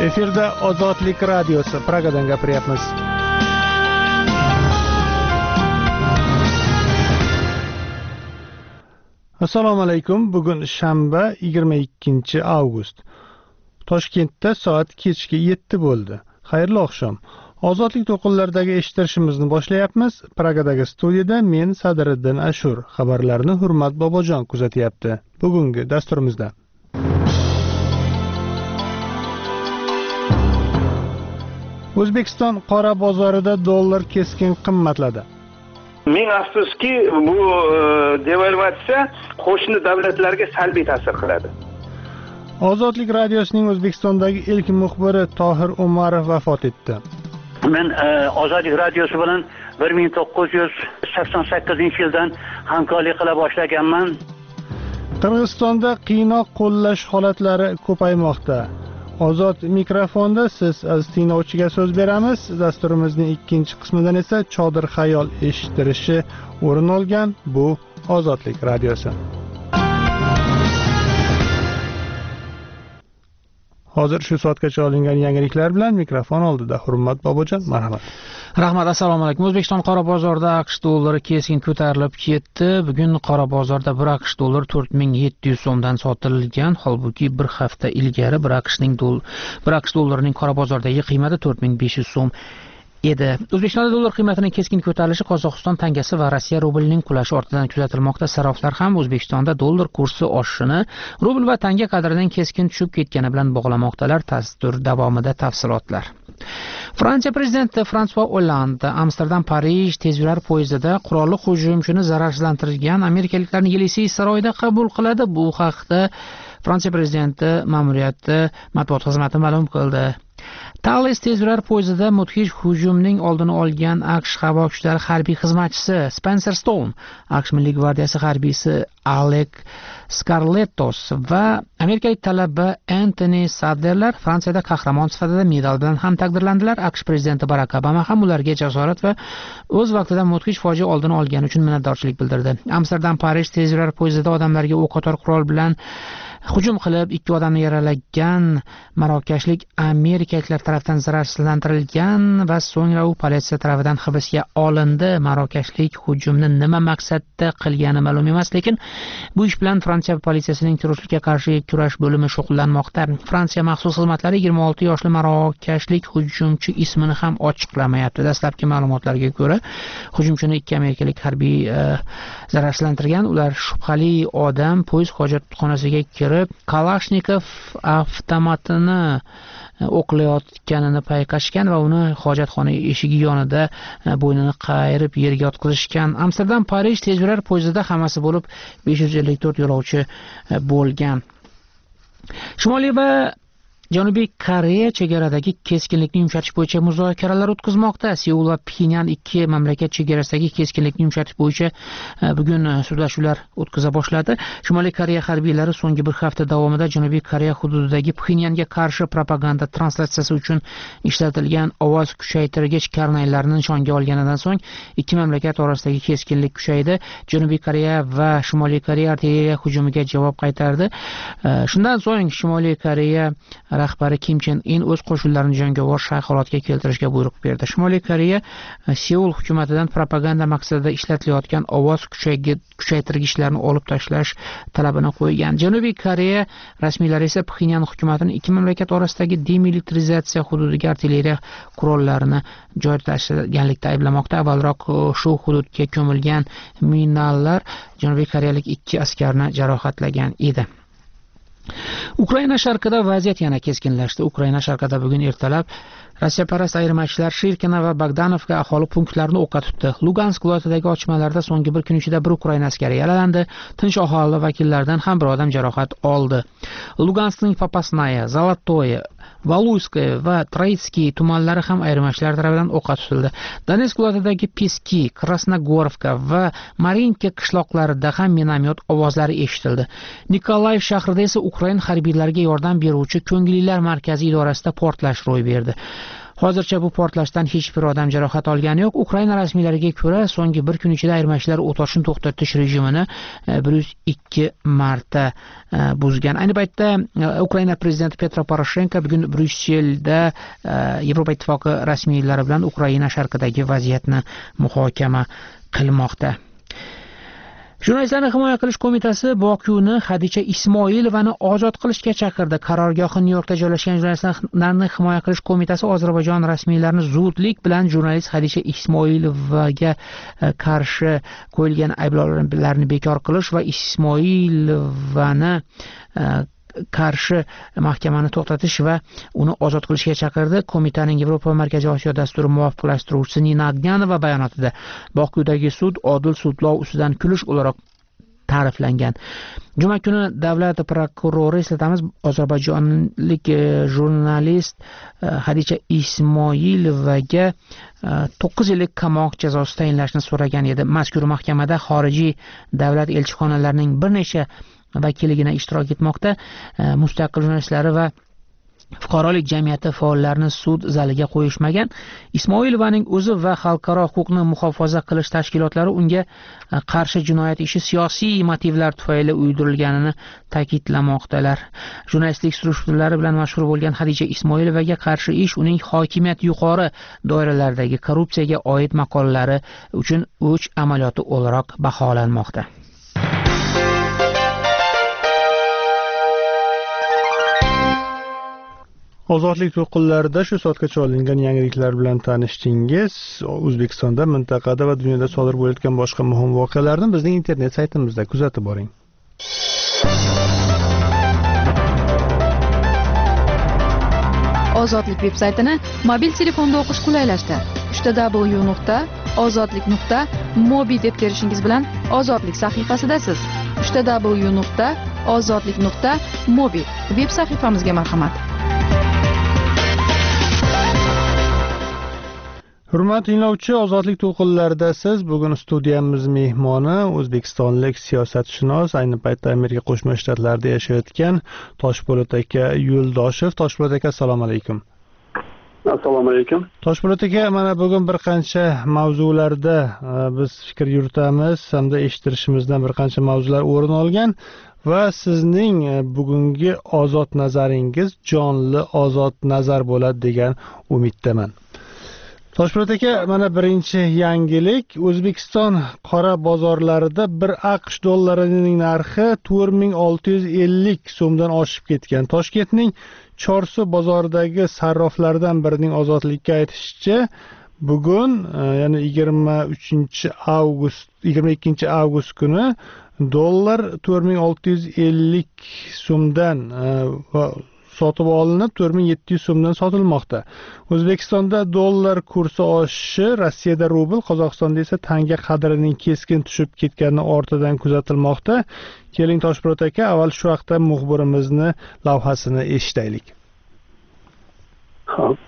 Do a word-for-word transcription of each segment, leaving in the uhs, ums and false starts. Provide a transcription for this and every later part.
Efirda Ozodlik radiosi, Pragadan gapiryapmiz. Assalomu alaykum. Bugun shanba, yigirma ikkinchi avgust. Toshkentda soat kechki yetti bo'ldi. Xayrli oqshom. Ozodlik to'qinlaridagi eshittirishimizni boshlayapmiz. Pragadagi studiyada men Sadiriddin Ashur. Xabarlarni Hurmat Bobojon kuzatyapti. Bugungi dasturimizda O'zbekiston qora bozorida dollar keskin qimmatladi. Ming afsuski, bu devalvatsiya qo'shni davlatlarga salbiy ta'sir qiladi. Ozodlik radiosining O'zbekistondagi ilk muxbiri Tohir Umarov vafot etdi. Men Ozodlik radiosi bilan bir ming to'qqiz yuz sakson sakkizinchi yildan hamkorlik qila boshlaganman. Qirg'izistonda qiynoq qo'llash holatlari ko'paymoqda. Ozod mikrofonda siz aziz tinglovchiga so'z beramiz. Dasturimizning ikkinchi qismidan esa chodir xayol eshittirishi o'rin olgan. Bu Ozodlik radiosi. Hozir shu soatgacha olingan yangiliklar bilan mikrofon oldida Hurmat Bobojon, marhamat. Rahmat, assalomu alaykum. O'zbekiston qora bozorida AQSh dollari keskin ko'tarilib ketdi. Bugun qora bozorda bir AQSh dollari to'rt ming yetti yuz so'mdan sotilgan, holbuki bir hafta ilgari bir AQShning doll bir AQSh dollarining qora bozordagi qiymati to'rt ming besh yuz so'm edi. O'zbekistonda dollar qiymatining keskin ko'tarilishi Qozog'iston tangasi va Rossiya rublining qulashi ortidan kuzatilmoqda. Saroflar ham O'zbekistonda dollar kursi oshishini rubl va tanga qadrining keskin tushib ketgani bilan bog'lamoqdalar. Dastur davomida tafsilotlar. Fransiya prezidenti François Hollande Amsterdam Parij tezyurar poyezdida qurolli hujumchini zararsizlantirgan amerikaliklarni Yelisey saroyida qabul qiladi. Bu haqda Fransiya prezidenti ma'muriyati matbuot xizmati ma'lum qildi. Thales tezyurar poyezdida mudhish hujumning oldini olgan AQSh havo kuchlari harbiy xizmatchisi Spencer Stone, AQSh Milliy gvardiyasi harbiysi Alec Scarlettos va amerikalik talaba Anthony Sadlerlar Fransiyada qahramon sifatida medal bilan ham taqdirlandilar. AQSh prezidenti Barack Obama ham ularga jasorat va o'z vaqtida mudhish fojia oldini olgani uchun minnatdorchilik bildirdi. Amsterdam Parij tezyurar poyezdida odamlarga o'q-otar qurol bilan hujum qilib ikki odamni yaralagan marokashlik amerikaliklar tomonidan zararsizlantirilgan va so'ngra u politsiya tomonidan hibsga olindi. Marokashlik hujumni nima maqsadda qilgani ma'lum emas, lekin bu ish bilan Fransiya politsiyasining terrorchilikka qarshi kurash bo'limi shug'ullanmoqda. Fransiya maxsus xizmatlari yigirma olti yoshli marokashlik hujumchi ismini ham ochiqlamayapti. Dastlabki ma'lumotlarga ko'ra, hujumchini ikki amerikalik harbiy zararsizlantirgan. Ular shubhali odam poyezd hojatxonasiga kirib Kalashnikov avtomatini o'qlayotganini payqashgan va uni hojatxona eshigi yonida bo'ynini qayirib yerga yotqizishgan. Amsterdam Parij tezyurar poyezdida hammasi bo'lib besh yuz ellik to'rt yo'lovchi bo'lgan. Shimoliy va Janubiy Koreya chegaradagi keskinlikni yumshatish bo'yicha muzokaralar o'tkazmoqda. Seul va Pxenyan ikki mamlakat chegarasidagi keskinlikni yumshatish bo'yicha bugun so'zlashuvlar o'tkaza boshladi. Shimoliy Koreya harbiylari so'nggi bir hafta davomida Janubiy Koreya hududidagi Pxenyanga qarshi propaganda translyatsiyasi uchun ishlatilgan ovoz kuchaytirgich karnaylarni nishonga olganidan so'ng ikki mamlakat orasidagi keskinlik kuchaydi. Janubiy Koreya va Shimoliy Koreya artilleriya hujumiga javob qaytardi. Shundan so'ng Shimoliy Koreya rahbari Kim Chen In o'z qo'shinlarini jangovar shay holatga keltirishga buyruq berdi. Shimoliy Koreya Seul hukumatidan propaganda maqsadida ishlatilayotgan ovoz kuchaytirgichlarni olib tashlash talabini qo'ygan. Janubiy Koreya rasmiylari esa Pxenyan hukumatini ikki mamlakat orasidagi demilitarizatsiya hududiga artilleriya qurollarini joylashtirganlikda ayblamoqda. Avvalroq shu hududga ko'milgan minalar Janubiy koreyalik ikki askarni jarohatlagan edi. Ukraina sharqida vaziyat yana keskinlashdi. Ukraina sharqida bugun ertalab Rossiyaparast ayirmachilar Shirkina va Bogdanovka aholi punktlarini o'qqa tutdi. Lugansk viloyatidagi otishmalarda so'nggi bir kun ichida bir Ukraina askari yaralandi. Tinch aholi vakillaridan ham bir odam jarohat oldi. Luganskning Popasnaya, Zolotoye, Valuyskoye va Troitskiy tumanlari ham ayirmachilar tomonidan o'qqa tutildi. Donetsk viloyatidagi Piski, Krasnogorovka va Marinka qishloqlarida ham minomyot ovozlari eshitildi. Nikolayev shahrida esa Ukraina harbiylariga yordam beruvchi ko'ngillilar markazi idorasida portlash ro'y berdi. Hozircha bu portlashdan hech bir odam jarohat olgani yo'q. Ukraina rasmiylariga ko'ra, so'nggi bir kun ichida ayirmachilar o't ochishni to'xtatish rejimini bir yuz ikki marta buzgan. Ayni paytda Ukraina prezidenti Petro Poroshenko bugun Bryusselda Yevropa Ittifoqi rasmiylari bilan Ukraina sharqidagi vaziyatni muhokama qilmoqda. Jurnalistlarni himoya qilish qo'mitasi Bokuni Hadicha Ismoilovani ozod qilishga chaqirdi. Qarorgohi Nyu-Yorkda joylashgan jurnalistlarni himoya qilish qo'mitasi Ozarbayjon rasmiylarini zudlik bilan jurnalist Hadicha Ismoilovaga qarshi qo'yilgan ayblovlarni bekor qilish va Ismoilovani qarshi mahkamani to'xtatish va uni ozod qilishga chaqirdi. Qo'mitaning Yevropa Markaziy Osiyo dasturi muvofiqlashtiruvchisi Nina Agyanova bayonotida Bokudagi sud odil sudlov ustidan kulish o'laroq ta'riflangan. Juma kuni davlat prokurori, eslatamiz, ozarbayjonlik jurnalist Hadicha Ismoilovaga to'qqiz yillik qamoq jazosi tayinlashni so'ragan edi. Mazkur mahkamada xorijiy davlat elchixonalarining bir necha vakiligina ishtirok etmoqda. Mustaqil jurnalistlari va fuqarolik jamiyati faollarini sud zaliga qo'yishmagan. Ismoilovaning o'zi va xalqaro huquqni muhofaza qilish tashkilotlari unga qarshi jinoyat ishi siyosiy motivlar tufayli uydirilganini ta'kidlamoqdalar. Jurnalistlik surishtiruvlari bilan mashhur bo'lgan Hadicha Ismoilovaga qarshi ish uning hokimiyat yuqori doiralardagi korrupsiyaga oid maqolalari uchun o'ch amaliyoti o'laroq baholanmoqda. Ozodlik to'lqinlarida shu soatgacha olingan yangiliklar bilan tanishdingiz. O'zbekistonda, mintaqada va dunyoda sodir bo'layotgan boshqa muhim voqealarni bizning internet saytimizda kuzatib boring. Ozodlik veb-saytini mobil telefonda o'qish qulaylashdi. w w w nuqta ozodlik nuqta mobi deb terishingiz bilan Ozodlik sahifasidasiz. w w w nuqta ozodlik nuqta mobi veb sahifamizga marhamat. Hurmatli tinglovchi, Ozodlik to'lqinlarida siz bugun studiyamiz mehmoni o'zbekistonlik siyosatshunos, ayni paytda Amerika Qo'shma Shtatlarida yashayotgan Toshpo'lat aka Yo'ldoshev. Toshpo'lat aka, assalomu alaykum. Assalomu alaykum. Toshpo'lat aka, mana bugun bir qancha mavzularda biz fikr yuritamiz hamda eshittirishimizdan bir qancha mavzular o'rin olgan va sizning bugungi ozod nazaringiz jonli ozod nazar bo'ladi degan umiddaman. Toshpo'lat aka, mana birinchi yangilik, O'zbekiston qora bozorlarida bir AQSh dollarining narxi to'rt ming olti yuz ellik so'mdan oshib ketgan. Toshkentning Chorsu bozoridagi sarroflardan birining ozodlikka aytishicha, bugun, ya'ni yigirma uchinchi avgust, yigirma ikkinchi avgust kuni dollar to'rt ming olti yuz ellik so'mdan sotib olinib, to'rt ming yetti yuz so'mdan sotilmoqda. O'zbekistonda dollar kursi oshishi, Rossiyada rubl, Qozog'istonda esa tanga qadrining keskin tushib ketgani ortidan kuzatilmoqda. Keling Toshpo'lat aka, avval shu haqda muxbirimizni lavhasini eshitaylik. Xo'p.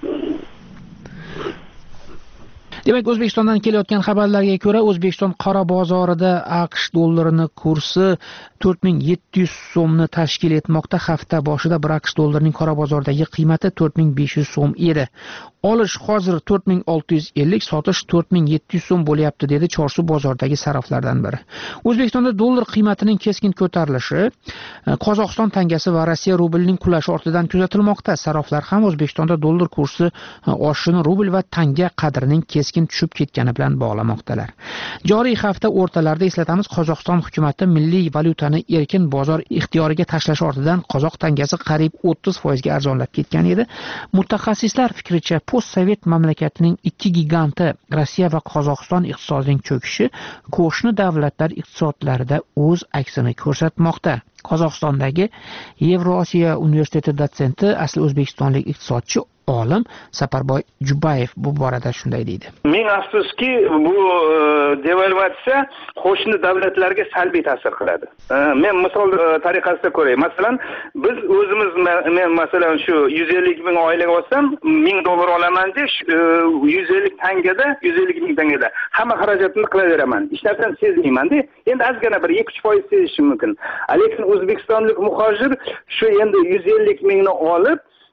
Demak, O'zbekistondan kelayotgan xabarlarga ko'ra, O'zbekiston qora bozorida AQSh dollarining kursi to'rt ming yetti yuz so'mni tashkil etmoqda. Hafta boshida bir AQSh dollarining qora bozoridagi qiymati to'rt ming besh yuz so'm edi. Olish hozir to'rt ming olti yuz ellik, sotish to'rt ming yetti yuz so'm bo'lyapti, dedi Chorsu bozoridagi sarraflardan biri. O'zbekistonda dollar qiymatining keskin ko'tarilishi, Qozog'iston tangasi va Rossiya rublining qulashi ortidan kuzatilmoqda. Sarraflar ham O'zbekistonda dollar kursi oshishini rubl va tanga qadrining keskin tushib ketgani bilan bog'lamoqdalar. Joriy hafta o'rtalarida, eslatamiz, Qozog'iston hukumati milliy valyutani erkin bozor ixtiyoriga tashlash ortidan qozoq tangasi qariyb o'ttiz foiz ga arzonlab ketgan edi. Mutaxassislar fikricha, postsovet mamlakatining ikki giganti Rossiya va Qozog'iston iqtisodining cho'kishi qo'shni davlatlar iqtisodlarida o'z aksini ko'rsatmoqda. Qozog'istondagi Yevrosiyo universiteti dotsenti, asli o'zbekistonlik iqtisodchi olim Saparboy Jubayev bu borada shunday deydi. Ming afsuski, bu devalvatsiya qo'shni davlatlarga salbiy ta'sir qiladi. Men misol tariqasida ko'ray. Masalan, biz o'zimiz, men masalan shu yuz ellik ming oilaga olsam, ming dollar olaman deb yuz ellik tangada, yuz ellik ming tangada hamma xarajatni qilaveraman. Hech narsani sezmayman-da. Endi ozgina bir ikki uch foiz sezishim mumkin. Lekin o'zbekistonlik muhojir shu endi yuz ellik mingni olib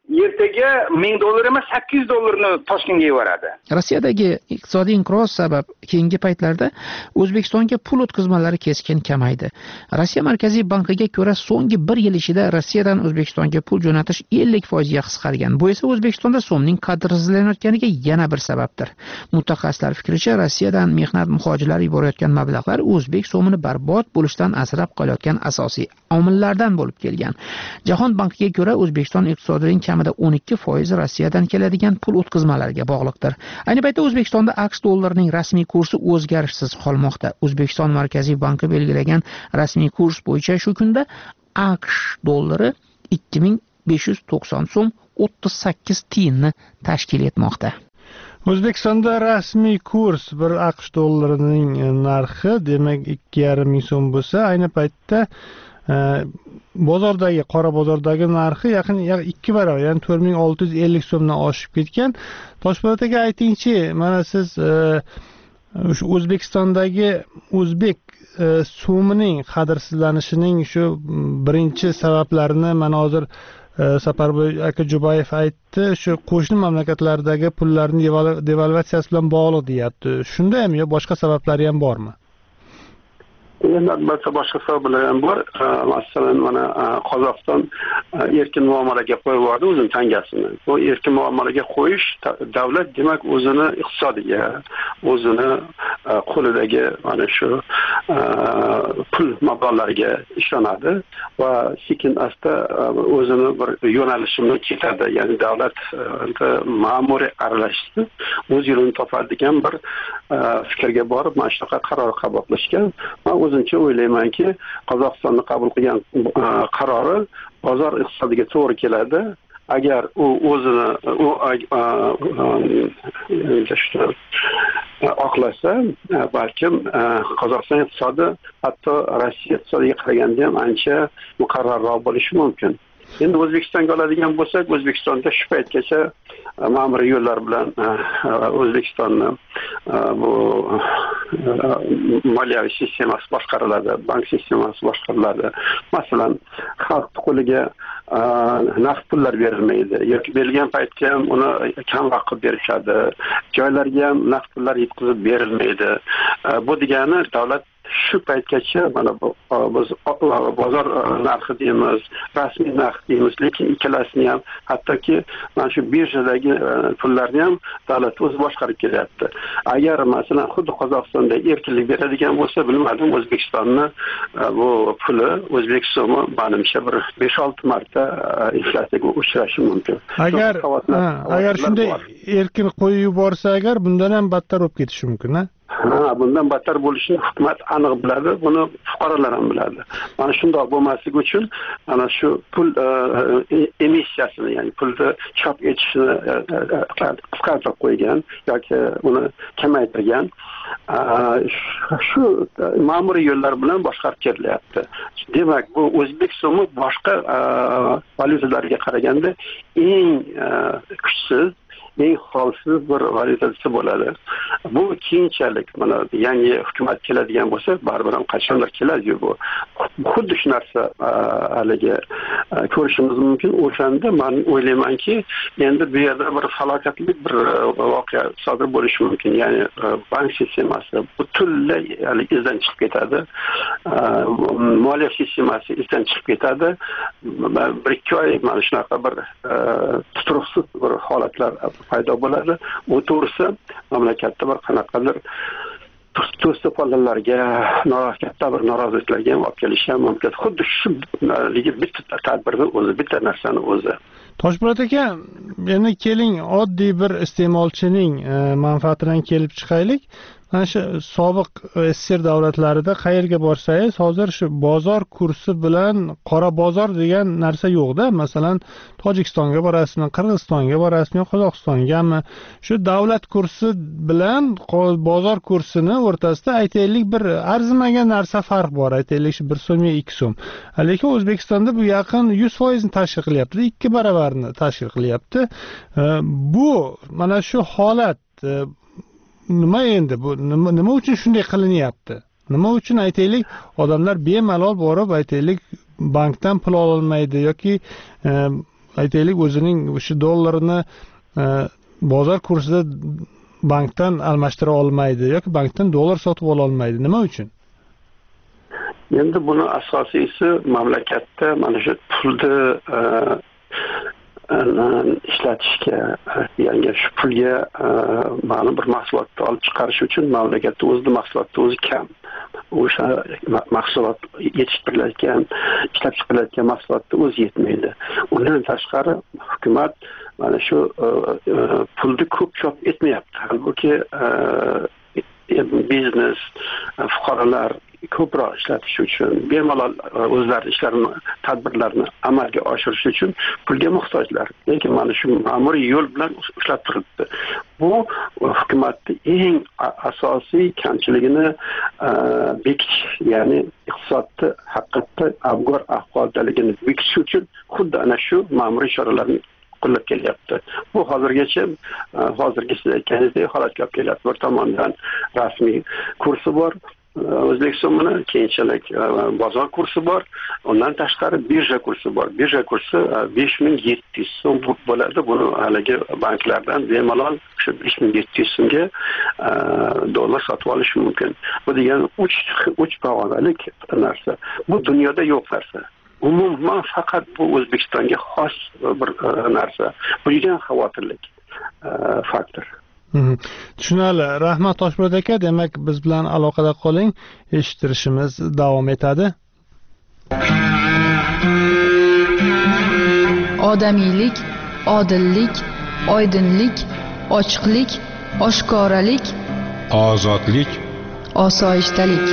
ertaga ming dollar emas sakkiz yuz dollarni Toshkentga yuboradi. Rossiyadagi iqtisodiy inqiroz sabab keyingi paytlarda O'zbekistonga pul o'tkazmalari keskin kamaydi. Rossiya Markaziy bankiga ko'ra so'nggi bir yil ichida Rossiyadan O'zbekistonga pul jo'natish ellik foizga qisqargan. Bu esa O'zbekistonda so'mning qadrsizlanayotganiga yana bir sababdir. Mutaxassislar fikricha, Rossiyadan mehnat muhojirlari yuborayotgan mablag'lar o'zbek so'mini barbod bo'lishdan asrab qolayotgan asosiy omillardan bo'lib kelgan. Jahon bankiga ko'ra O'zbekiston iqtisodiyotining kamida o'n ikki foiz Rossiyadan keladigan pul o'tkazmalariga bog'liqdir. Ayni paytda O'zbekistonda AQSh dollarining rasmiy kursi o'zgarishsiz qolmoqda. O'zbekiston Markaziy banki belgilagan rasmiy kurs bo'yicha shu kunda AQSh dollari ikki ming besh yuz to'qson so'm o'ttiz sakkiz tiyinni tashkil etmoqda. O'zbekistonda rasmiy kurs bir AQSh dollarining narxi demak ikki yarim ming so'm bo'lsa, ayni paytda bozordagi qora bozordagi narxi yaqin ikki barobar, ya'ni to'rt ming olti yuz ellik so'mdan oshib ketgan. Toshpo'lat aka, aytingchi, mana siz shu O'zbekistondagi o'zbek so'mining qadrsizlanishining shu birinchi sabablarini mana hozir Saparboy aka Jubayev aytdi, shu qo'shni mamlakatlardagi pullarning devalvatsiyasi bilan bog'liq deyapti. Shundaymi yo boshqa sabablari ham bormi? Endi albatta boshqa sabablar ham bor. Masalan, mana Qozog'iston erkin muomalaga qo'yib yubordi o'zining tangasini. Bu erkin muomalaga qo'yish davlat demak o'zini iqtisodiga, o'zini qo'lidagi mana shu pul mablag'lariga ishonadi va sekin asta o'zini bir yo'nalishini ketadi. Ya'ni davlat ma'muriy aralashishni o'z yo'lini topadigan bir fikrga borib mana shunaqa qaror qabul qilishgan. O'zimcha o'ylaymanki, Qozog'istonni qabul qilgan qarori bozor iqtisodiga to'g'ri keladi. Agar u o'zini u oqlasa, balkim Qozog'iston iqtisodi hatto Rossiya iqtisodiga qaraganda ham ancha muqarrarroq bo'lishi mumkin. Endi O'zbekistonga oladigan bo'lsak, O'zbekistonda shu paytgacha ma'muriy yo'llar bilan O'zbekistonni bu moliyaviy sistemasi boshqariladi, bank sistemasi boshqariladi. Masalan, xalq qo'liga naqd pullar berilmaydi yoki berilgan paytda ham uni kamroq qilib berishadi. Joylarga ham naqd pullar yetkazib berilmaydi. Bu degani davlat shu paytgacha mana biz bozor narxi deymiz, rasmiy narx deymiz, lekin ikkalasini ham, hattoki mana shu birjadagi pullarni ham davlat o'zi boshqarib kelyapti. Agar masalan xuddi Qozog'istonda erkinlik beradigan bo'lsa, bilmadim, O'zbekistonni bu puli, o'zbek so'mi menimcha bir besh olti marta inflyatsiyaga uchrashi mumkin. Agar agar shunday erkin qo'yib yuborsa, agar bundan ham battar bo'lib ketishi mumkin, ha? Ha, bundan battar bo'lishini hukumat aniq biladi, buni fuqarolar ham biladi. Mana shundoq bo'lmasligi uchun ana shu pul emissiyasini, ya'ni pulni chop etishni qisqartirib qo'ygan yoki uni kamaytirgan. Shu ma'muriy yo'llar bilan boshqarib ketilyapti. Demak, bu o'zbek so'mi boshqa valyutalarga qaraganda eng kuchsiz, eng xolsiz bir valyutasi bo'ladi. Bu keyinchalik mana yangi hukumat keladigan bo'lsa, baribir ham qachondir keladi bu. Xuddi shu narsa haligi ko'rishimiz mumkin. O'shanda men o'ylaymanki, endi bu yerda bir falokatli bir voqea sodir bo'lishi mumkin. Ya'ni bank sistemasi butunlay izdan chiqib ketadi. Moliya sistemasi izdan chiqib ketadi. Bir ikki oy mana shunaqa bir tuturuqsiz bir holatlar paydo bo'ladi. Bu to'g'risi mamlakatda bir qanaqadir to'siqlarga, katta bir noroziliklarga ham olib kelishi ham mumkin. Xuddi shu bitta tadbirni o'zi, bitta narsani o'zi. Toshpo'lat aka, endi keling oddiy bir iste'molchining manfaatidan kelib chiqaylik. Mana shu sobiq S S R davlatlarida qayerga borsangiz, hozir shu bozor kursi bilan qora bozor degan narsa yo'q-da. Masalan, Tojikistonga borasizmi, Qirg'izistonga borasizmi, Qozog'istongami? Shu davlat kursi bilan bozor kursini o'rtasida aytaylik bir arzimagan narsa farq bor. Aytaylik shu bir so'm yo ikki so'm. Lekin O'zbekistonda bu yaqin yuz foiz ni tashkil qilyapti, ikki barobarini tashkil qilyapti. Bu mana shu holat nima endi bu nima uchun shunday qilinyapti? Nima uchun aytaylik odamlar bemalol borib aytaylik bankdan pul ola olmaydi yoki aytaylik o'zining o'sha dollarini bozor kursida bankdan almashtira olmaydi yoki bankdan dollar sotib ola olmaydi. Nima uchun? Endi buni asosiysi mamlakatda mana shu pulni ishlatishga, ya'ni shu pulga ma'lum bir mahsulotni olib chiqarish uchun mamlakatda o'zini mahsulotni o'zi kam. O'sha mahsulot yetishtirilayotgan, ishlab chiqarilayotgan mahsulotni o'zi yetmaydi. Undan tashqari hukumat mana shu pulni ko'p chop etmayapti. Halbuki biznes, fuqarolar ko'proq ishlatish uchun, bemalol o'zlari ishlarini, tadbirlarni amalga oshirish uchun pulga muhtojlar. Lekin mana shu ma'muriy yo'l bilan ushlab turibdi. Bu hukumatning eng asosiy kamchiligini bekitish, ya'ni iqtisodni haqiqatda abgor ahvoldaligini bekitish uchun xuddi ana shu ma'muriy choralarni qo'llab kelyapti. Bu hozirgacha hozirgi siz aytganingizdek holatga olib kelyapti. Bir tomondan rasmiy kursi bor, O'zbekiston buni keyinchalik bozor kursi bor, undan tashqari birja kursi bor. Birja kursi besh ming yetti yuz so'm bo'ladi. Buni haligi banklardan bemalol shu besh ming yetti yuz so'mga dollar sotib olish mumkin. Bu degani uch pog'onalik narsa. Bu dunyoda yo'q narsa. Umuman faqat bu O'zbekistonga xos bir narsa. Bu juda xavotirlik faktor. Tushunali. Rahmat Toshpo'lat aka, demak biz bilan aloqada qoling, eshittirishimiz davom etadi. Odamiylik, odillik, oydinlik, ochiqlik, oshkoralik, ozodlik, osoyishtalik.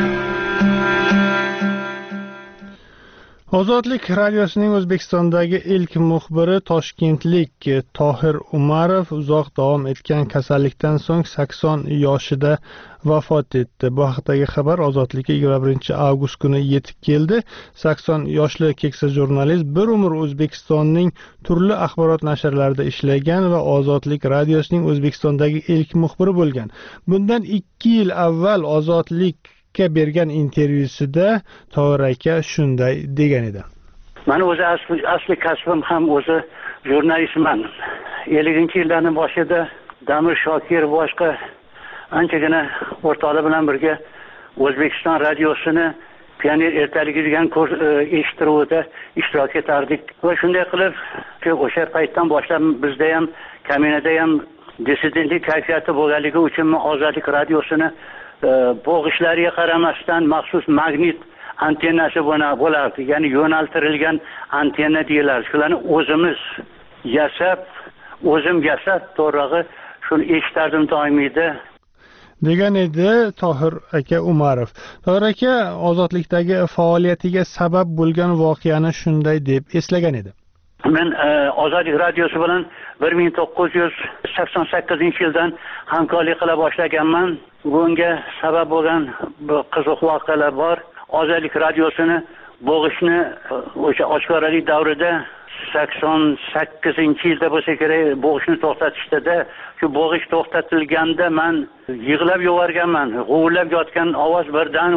Ozodlik radiosining O'zbekistondagi ilk muxbiri toshkentlik Tohir Umarov uzoq davom etgan kasallikdan so'ng sakson yoshida vafot etdi. Bu haqdagi xabar Ozodlikka yigirma birinchi avgust kuni yetib keldi. sakson yoshli keksa jurnalist bir umr O'zbekistonning turli axborot nashrlarida ishlagan va Ozodlik radiosining O'zbekistondagi ilk muxbiri bo'lgan. Bundan ikki yil avval Ozodlik bergan intervyusida Tohir aka shunday degan edi. Men o'zi asli asli kasbim ham o'zi jurnalistman. ellinchi yillarning boshida Damir Shokir boshqa anchagina o'rtoqlar bilan birga O'zbekiston radiosini Pioner ertaligi degan kurs eshittiruvida ishtirok etardik. Va shunday qilib, o'sha paytdan boshlab bizda ham kaminada ham dissidentlik kayfiyati bo'lganligi uchun Ozodlik radiosini bo'g'ishlariga qaramasdan maxsus magnit antennasi bo'lardi. Ya'ni yo'naltirilgan antenna deyiladi. Shularni o'zimiz yasab, o'zim yasab, to'g'rig'i shuni eshitardim doimiyda. Degan edi Tohir aka Umarov. Tohir aka Ozodlikdagi faoliyatiga sabab bo'lgan voqeani shunday deb eslagan edi. Men Ozodlik radiosi bilan bir ming to'qqiz yuz sakson sakkizinchi yildan hamkorlik qila boshlaganman. Bunga sabab bo'lgan qiziq voqealar bor. Ozodlik radiosini bo'g'ishni o'sha oshkoralik davrida sakson sakkizinchi yilda bo'lsa kerak bo'g'ishni to'xtatishdi-da. Shu bo'g'ish to'xtatilganda men yig'lab yuborganman. G'uvlab yotgan ovoz birdan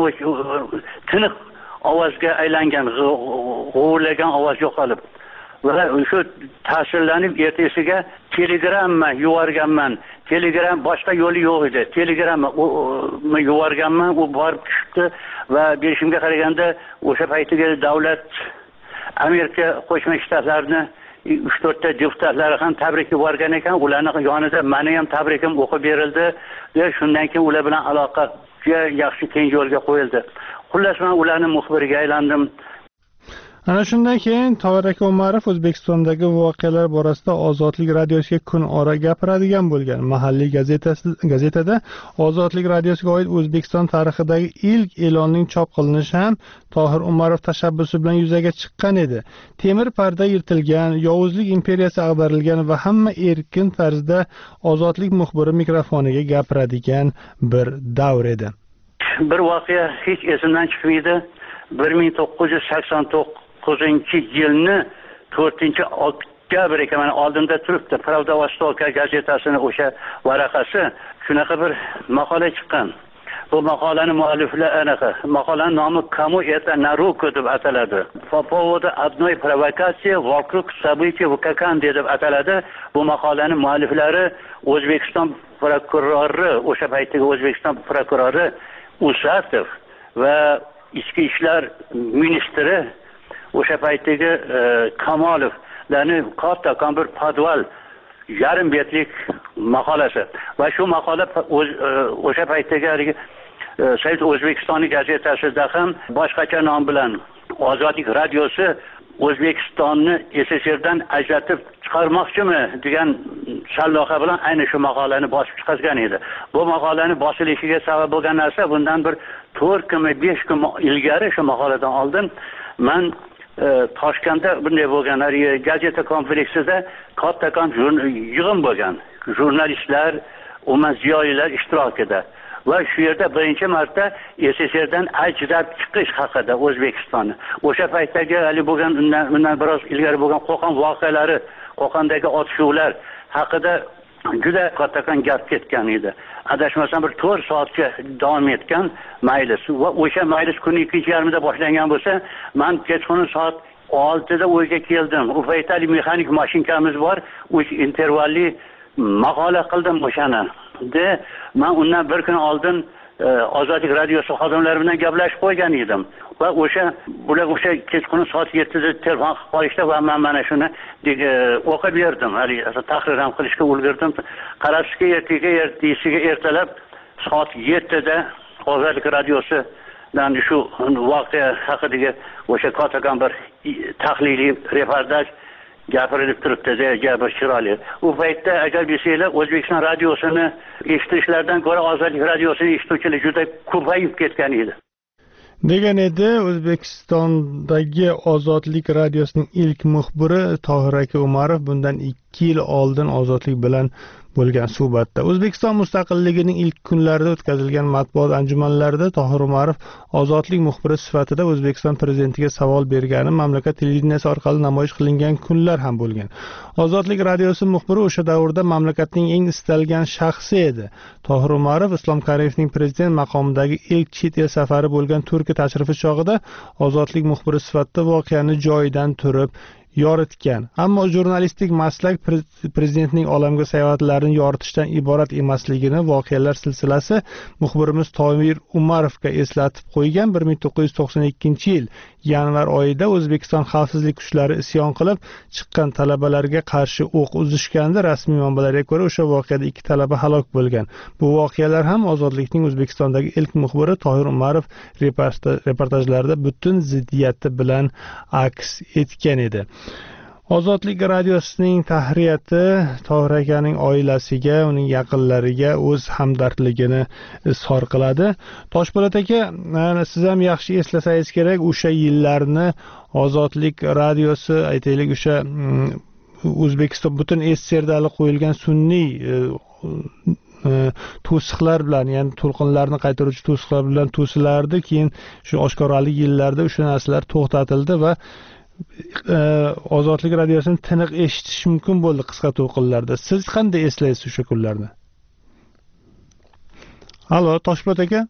tiniq ovozga aylangan, g'uvlagan ovoz yo'qolib. Va shu ta'sirlanib ertasiga telegramma yuborganman. Telegram boshqa yo'li yo'q edi. Telegramma yuborganman, u borib tushibdi va berishimga qaraganda o'sha paytdagi davlat Amerika Qo'shma Shtatlarini uch to'rtta deputatlari ham tabrik yuborgan ekan. Ularning yonida meni ham tabrikim o'qib berildi va shundan keyin ular bilan aloqaga yaxshi keng yo'lga qo'yildi. Xullas men ularning muxbiriga aylandim. Ana shundan keyin Tohir aka Umarov O'zbekistondagi voqealar borasida Ozodlik radiosiga kun ora gapiradigan bo'lgan. Mahalliy gazetada Ozodlik radiosiga oid O'zbekiston tarixidagi ilk e'lonning chop qilinishi ham Tohir Umarov tashabbusi bilan yuzaga chiqqan edi. Temir parda yirtilgan, yovuzlik imperiyasi ag'darilgan va hamma erkin tarzda Ozodlik muxbiri mikrofoniga gapiradigan bir davr edi. Bir voqea hech esimdan chiqmaydi. bir ming to'qqiz yuz sakson to'qqizinchi yilni to'rtinchi oktyabr ekan, mana oldimda turibdi. Pravda Vostoka gazetasini o'sha varaqasi, shunaqa bir maqola chiqqan. bu maqolani mualliflari anaqa maqolaning nomi "Кому это на руку" deb ataladi. По поводу одной провокации вокруг событий в Коканде deb ataladi. Bu maqolaning mualliflari O'zbekiston prokurori, o'sha paytdagi O'zbekiston prokurori Usatov va ichki ishlar ministri o'sha paytdagi Kamolovlarni kattakon bir podval yarim betlik maqolasi va shu maqola o'sha paytdagi Sovet O'zbekistoni gazetasida ham boshqacha nom bilan Ozodlik radiosi O'zbekistonni S S R dan ajratib chiqarmoqchimi degan salloqa bilan ayni shu maqolani bosib chiqargan edi. Bu maqolani bosilishiga sabab bo'lgan narsa bundan bir to'rt kun besh kun ilgari shu maqoladan oldin men Toshkentda bunday bo'lgan gazeta kompleksida kattakon yig'in bo'lgan. Jurnalistlar, umuman ziyolilar ishtirokida va shu yerda birinchi marta S S R dan ajrab chiqish haqida O'zbekistonni. O'sha paytdagi hali bo'lgan undan biroz ilgari bo'lgan Qo'qon voqealari, Qo'qondagi otishuvlar haqida juda kattakon gap ketgan edi. Adashmasam bir to'rt soatga davom etgan majlis va o'sha majlis kuni ikkinchi yarmida boshlangan bo'lsa, men kechqurun soat oltida uyga keldim. U paytali mexanik mashinkamiz bor, uch intervalli maqola qildim o'shani. De, men undan bir kun oldin Ozodlik radiosi xodimlari bilan gaplashib qo'ygan edim. Va o'sha bular o'sha kechqurun soat yettida telefon qilib qolishdi va men mana shuni o'qib berdim. Hali tahrir ham qilishga ulgurdim. Qarabsizki, ertaga ertasiga ertalab soat yettida Ozodlik radiosi dan shu voqea haqidagi o'sha kattakon bir tahliliy reportaj gapirilib turibdi, gapir chiroyli. U paytda agar bilsanglar, O'zbekiston radiosini eshitishlardan ko'ra Ozodlik radiosini eshituvchilar juda ko'payib ketgan edi. Degan edi O'zbekistondagi Ozodlik radiosining ilk muxbiri Tohir aka Umarov bundan ikki yil oldin Ozodlik bilan bo'lgan suhbatda. O'zbekiston mustaqilligining ilk kunlarida o'tkazilgan matbuot anjumanlarida Tohir Umarov Ozodlik muxbiri sifatida O'zbekiston prezidentiga savol bergani mamlakat televideniyasi orqali namoyish qilingan kunlar ham bo'lgan. Ozodlik radiosi muxbiri o'sha davrda mamlakatning eng istalgan shaxsi edi. Tohir Umarov Islom Karimovning prezident maqomidagi ilk chet el safari bo'lgan Turkiya tashrifi chog'ida Ozodlik muxbiri sifatida voqeani joyidan turib yoritgan. Ammo jurnalistik maslak prezidentning olamga sayohatlarini yoritishdan iborat emasligini voqealar silsilasi muxbirimiz Tohir Umarovga eslatib qo'ygan. bir ming to'qqiz yuz to'qson ikkinchi yil yanvar oyida O'zbekiston xavfsizlik kuchlari isyon qilib chiqqan talabalarga qarshi o'q uzishganda rasmiy manbalarga ko'ra o'sha voqeada ikki talaba halok bo'lgan. Bu voqealar ham Ozodlikning O'zbekistondagi ilk muxbiri Tohir Umarov reportajlarida butun ziddiyati bilan aks etgan edi. Ozodlik radiosining tahririyati Tohir akaning oilasiga, uning yaqinlariga o'z hamdardligini izhor qiladi. Toshpo'lat aka, siz ham yaxshi eslasangiz kerak, o'sha yillarni Ozodlik radiosi, aytaylik, o'sha O'zbekiston butun S S R da qo'yilgan sun'iy to'siqlar bilan, ya'ni to'lqinlarni qaytaruvchi to'siqlar bilan to'silardi. Keyin shu oshkoralik yillarida o'sha narsalar to'xtatildi va Ozodlik radiosini tiniq eshitish mumkin bo'ldi qisqa to'lqinlarda. Siz qanday eslaysiz o'sha kunlarni? Alo, Toshpo'lat aka?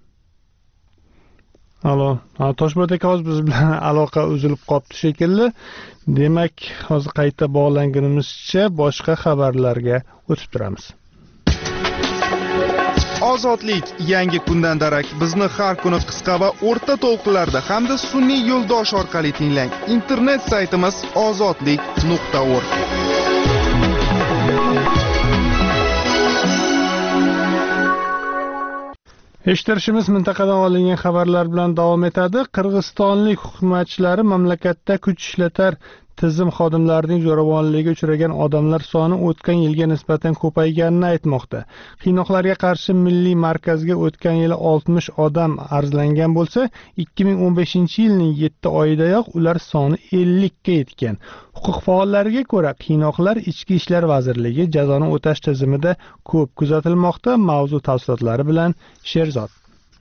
Alo, Toshpo'lat aka hozir biz bilan aloqa uzilib qolibdi shekilli. Demak, hozir qayta bog'langunimizcha boshqa xabarlarga o'tib turamiz. Ozodlik yangi kundan darak bizni har kuni qisqa va o'rta to'lqinlarda hamda sun'iy yo'ldosh orqali tinglang. Internet saytimiz ozodlik nuqta org. Eshittirishimiz mintaqadan olingan xabarlar bilan davom etadi. Qirg'izistonlik hukumatchilari mamlakatda kuch ishlatar tizim xodimlarining zo'ravonligiga uchragan odamlar soni o'tgan yilga nisbatan ko'payganini aytmoqda. Qiynoqlarga qarshi milliy markazga o'tgan yili oltmish odam arzlangan bo'lsa, ikki ming o'n beshinchi yilning yetti oyidayoq ular soni ellik ga yetgan. Huquq faollariga ko'ra, qiynoqlar Ichki ishlar vazirligi jazoni o'tash tizimida ko'p kuzatilmoqda. Mavzu tafsilotlari bilan Sherzod.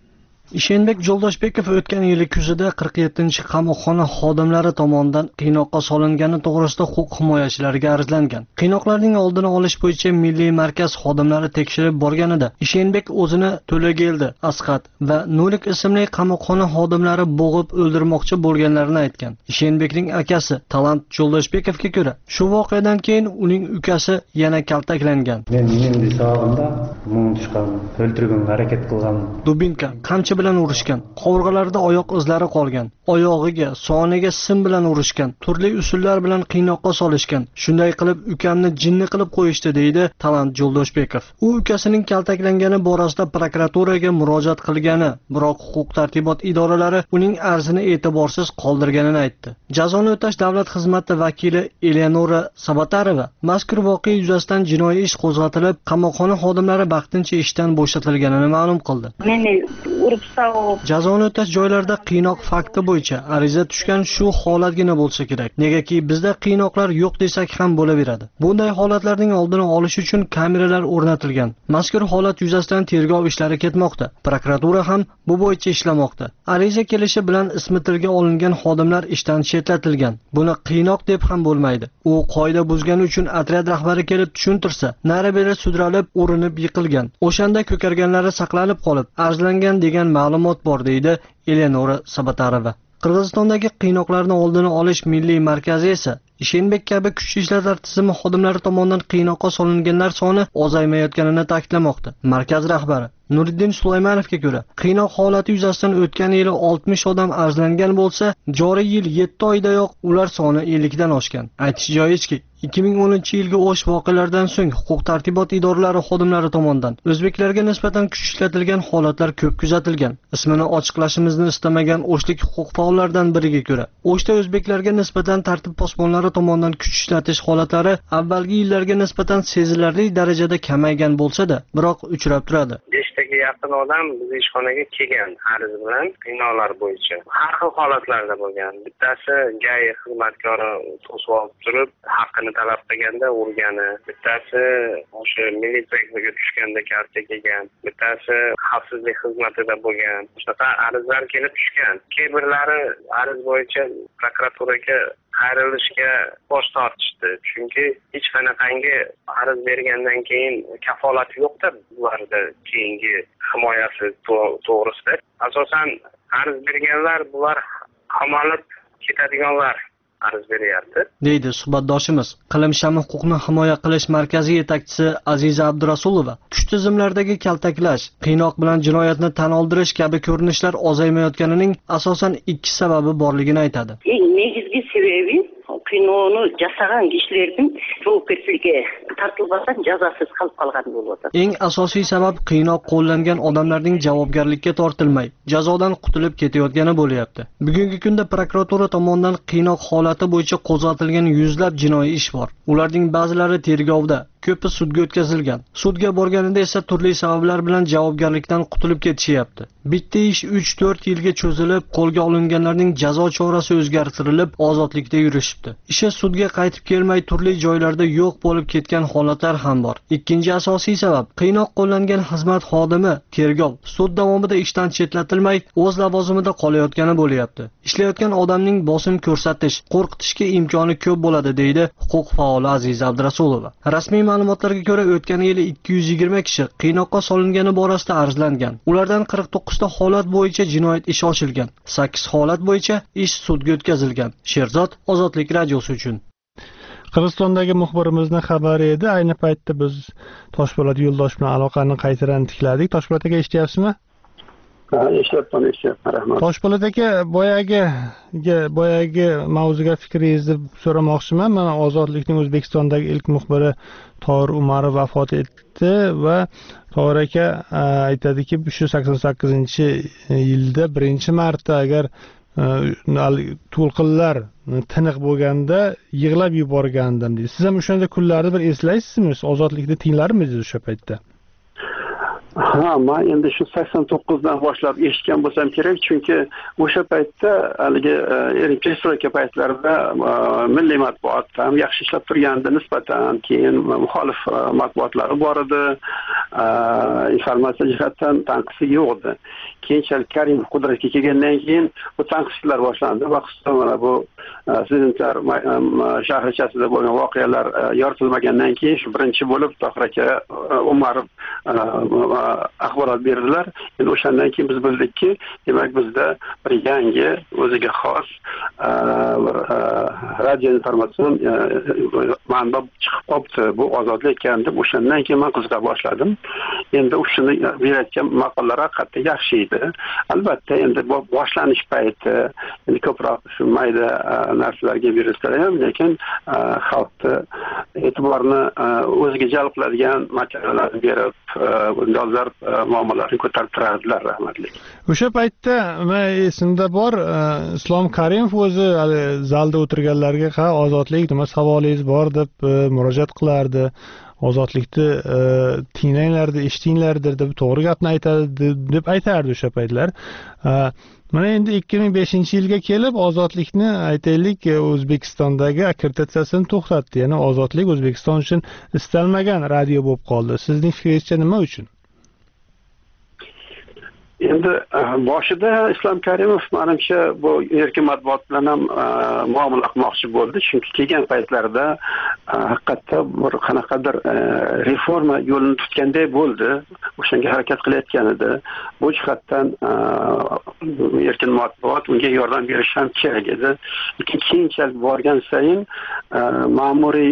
Ishenbek Jo'ldoshbekov o'tgan yili kuzida qirq yettinchi qamoqxona xodimlari tomonidan qiynoqqa solingani to'g'risida huquq himoyachilariga arzlangan. Qiynoqlarning oldini olish bo'yicha Milliy markaz xodimlari tekshirib borganida Ishenbek o'zini To'lageldi, Asqat va Nolik ismli qamoqxona xodimlari bo'g'ib o'ldirmoqchi bo'lganlarini aytgan. Ishenbekning akasi Talant Jo'ldoshbekovga ko'ra, shu voqeadan keyin uning ukasi yana kaltaklangan. Men endi sog'imda mung tushgan, o'ldirgan harakat qilgan. Dubinka qamchi bilan urishgan, qovurg'alarida oyoq izlari qolgan, oyog'iga, soniga sim bilan urishgan, turli usullar bilan qiynoqqa solishgan. Shunday qilib ukamni jinni qilib qo'yishdi deydi Talant Jo'ldoshbekov. U ukasining kaltaklangani borasida prokuraturaga murojaat qilgani, biroq huquq tartibot idoralari uning arzini e'tiborsiz qoldirganini aytdi. Jazoni o'tash davlat xizmati vakili Eleonora Sabatarova mazkur voqea yuzasidan jinoiy ish qo'zg'atilib, qamoqxona xodimlari vaqtincha ishdan bo'shatilganini ma'lum qildi. Meni urib Jazoni o'tash joylarida qiynoq fakti bo'yicha ariza tushgan shu holatgina bo'lsa kerak. Negaki bizda qiynoqlar yo'q desak ham bo'laveradi. Bunday holatlarning oldini olish uchun kameralar o'rnatilgan. Mazkur holat yuzasidan tergov ishlari ketmoqda. Prokuratura ham bu bo'yicha ishlamoqda. Ariza kelishi bilan ismi tilga olingan xodimlar ishdan chetlatilgan. Buni qiynoq deb ham bo'lmaydi. U qoida buzgani uchun otryad rahbari kelib tushuntirsa, nari-beri sudralib, urinib yiqilgan. O'shanda ko'karganlari saqlanib qolib, arzlangan degan ma'lumot bor deydi Eleonora Sabatarova. Qirg'izistondagi qiynoqlarni oldini olish milliy markazi esa Ishenbek kabi kuchli ishlar tizimi xodimlari tomonidan qiynoqqa solinganlar soni ozaymayotganini ta'kidlamoqda. Markaz rahbari Nuriddin Sulaymanovga ko'ra, qiynoq holati yuzasidan o'tgan yili oltmish odam arzlangan bo'lsa, joriy yil yetti oydayoq ular soni ellik dan oshgan. Aytish joizki, ikki ming o'ninchi yilgi o'sh voqealardan so'ng huquq tartibot idoralari xodimlari tomonidan o'zbeklarga nisbatan kuch ishlatilgan holatlar ko'p kuzatilgan. Ismini ochiqlashimizni istamagan o'shlik huquq faollaridan biriga ko'ra, O'shda o'zbeklarga nisbatan tartib posbonlari tomonidan kuch ishlatish holatlari avvalgi yillarga nisbatan sezilarli darajada kamaygan bo'lsa-da, biroq uchrab turadi. beshtaga yaqin odam biz ishxonaga kelgan arz bilan qiynoqlar bo'yicha. Har xil holatlarda bo'lgan. Bittasi gay xizmatkori to'sib olib turib, haqqini talab qilganda urgani, bittasi o'sha militsiyaga tushganda kalta kelgan, bittasi xavfsizlik xizmatida bo'lgan. Shunaqa arzlar kelib tushgan. Kemirlari arz bo'yicha prokuraturaga qayrilishga bosh tortishdi. Chunki hech qanaqangi arz bergandan keyin kafolati yo'qda bularda keyingi himoyasi to'g'risida. Asosan arz berganlar bular qamalib ketadiganlar arz beryapti, deydi suhbatdoshimiz. Qilimshami huquqni himoya qilish markazi yetakchisi Aziza Abdurasulova. Kuch tizimlaridagi kaltaklash, qiynoq bilan jinoyatni tan oldirish kabi ko'rinishlar ozaymayotganining asosan ikki sababi borligini aytadi. Eng negizgi sababi qiynoqni jasagan kishilarning javobgarlikka tortilmasdan jazosiz qolib qolgan bo'ladi. Eng asosiy sabab qiynoq qo'llangan odamlarning javobgarlikka tortilmay, jazodan qutulib ketayotgani bo'lyapti. Bugungi kunda prokuratura tomonidan qiynoq holati bo'yicha qo'zg'atilgan yuzlab jinoiy ish bor. Ularning ba'zilari tergovda, ko'pi sudga o'tkazilgan. Sudga borganida esa turli sabablar bilan javobgarlikdan qutulib ketishyapti. Bitta ish uch to'rt yilga cho'zilib, qo'lga olinganlarning jazo chorasi o'zgartirilib, ozodlikda yurishibdi. Ishi sudga qaytib kelmay turli joylarda yo'q bo'lib ketgan holatlar ham bor. Ikkinchi asosiy sabab qiynoq qo'llangan xizmat xodimi tergov, sud davomida ishdan chetlatilmay, o'z lavozimida qolayotgani bo'lyapti. Ishlayotgan odamning bosim ko'rsatish, qo'rqitishga imkoni ko'p bo'ladi, deydi huquq faoli Aziza Abdurasulova. Rasmiy ma'lumotlarga ko'ra, o'tgan yili ikki yuz yigirma kishi qiynoqqa solingani borasida arzlangan. Ulardan qirq to'qqiz ta holat bo'yicha jinoyat ishi ochilgan. sakkiz holat bo'yicha ish sudga o'tkazilgan. Sherzod Ozodlik radiosi uchun. Qirg'izistondagi muxbirimizni xabari edi. Ayni paytda biz Toshpo'lat Yo'ldosh bilan aloqani qaytadan tikladik. Toshpo'lat aka eshityapsizmi? Ha, eshityapman, eshityapman. Rahmat. Toshpo'lat aka, boyagi boyagi mavzuga fikringizni so'ramoqchiman. Mana Ozodlikning O'zbekistondagi ilk muxbiri Tohir Umarov vafot etdi va Tohir aka aytadiki, shu sakson sakkizinchi yilda birinchi marta agar to'lqinlar tiniq bo'lganda yig'lab yuborgandim deydi. Siz ham o'shanda kunlarni bir eslaysizmi? Ozodlikni tinglarmisiz o'sha paytda? ha, men endi shu sakson to'qqizdan boshlab eshitgan bo'lsam kerak, chunki o'sha paytda haligi perestroyka paytlarida milliy matbuot ham yaxshi ishlab turgandi nisbatan, keyin muxolif matbuotlari bor edi, informatsiya jihatdan tanqisi yo'q edi. Keyinchalik Karimov qudratga kelgandan keyin bu tanqisliklar boshlandi va xususan mana bu Sizlar shaharchasida bo'lgan voqealar yoritilmagandan keyin shu birinchi bo'lib Tohir aka Umarov axborot berdilar. Endi o'shandan keyin biz bildikki, demak bizda bir yangi o'ziga xos radio informatsion manba chiqib qolibdi. Bu ozodlik ekan deb o'shandan keyin men qiziqa boshladim. Endi o'shani berayotgan maqolalar haqiqatda yaxshi edi. Albatta endi bu boshlanish payti, endi ko'proq shu mayda narsalarga berilsa-ham, lekin xalqni e'tiborini o'ziga jalb qiladigan materiallarni berib, dolzarb muammolarni ko'tarib turardilar, rahmatli. O'sha paytda men esimda bor, Islom Karimov o'zi zalda o'tirganlarga "Ha, ozodlik nima savolingiz bor?" deb murojaat qilardi. Ozodlikni tinglanglar, eshitinglardir deb to'g'ri gapni aytadi deb aytardi o'sha paytlar. Mana endi ikki ming beshinchi yilga kelib ozodlikni aytaylik O'zbekistondagi akkreditatsiyasini to'xtatdi. Ya'ni ozodlik O'zbekiston uchun istalmagan radio bo'lib qoldi. Sizning fikringizcha nima uchun? Endi boshida Islom Karimov menimcha bu erkin matbuot bilan ham muomala qilmoqchi bo'ldi, chunki kelgan paytlarda haqiqatda bir qanaqadir reforma yo'lini tutganday bo'ldi, o'shanga harakat qilayotgan edi. Bu jihatdan erkin matbuot unga yordam berish ham kerak edi. Lekin keyinchalik borgan sayin ma'muriy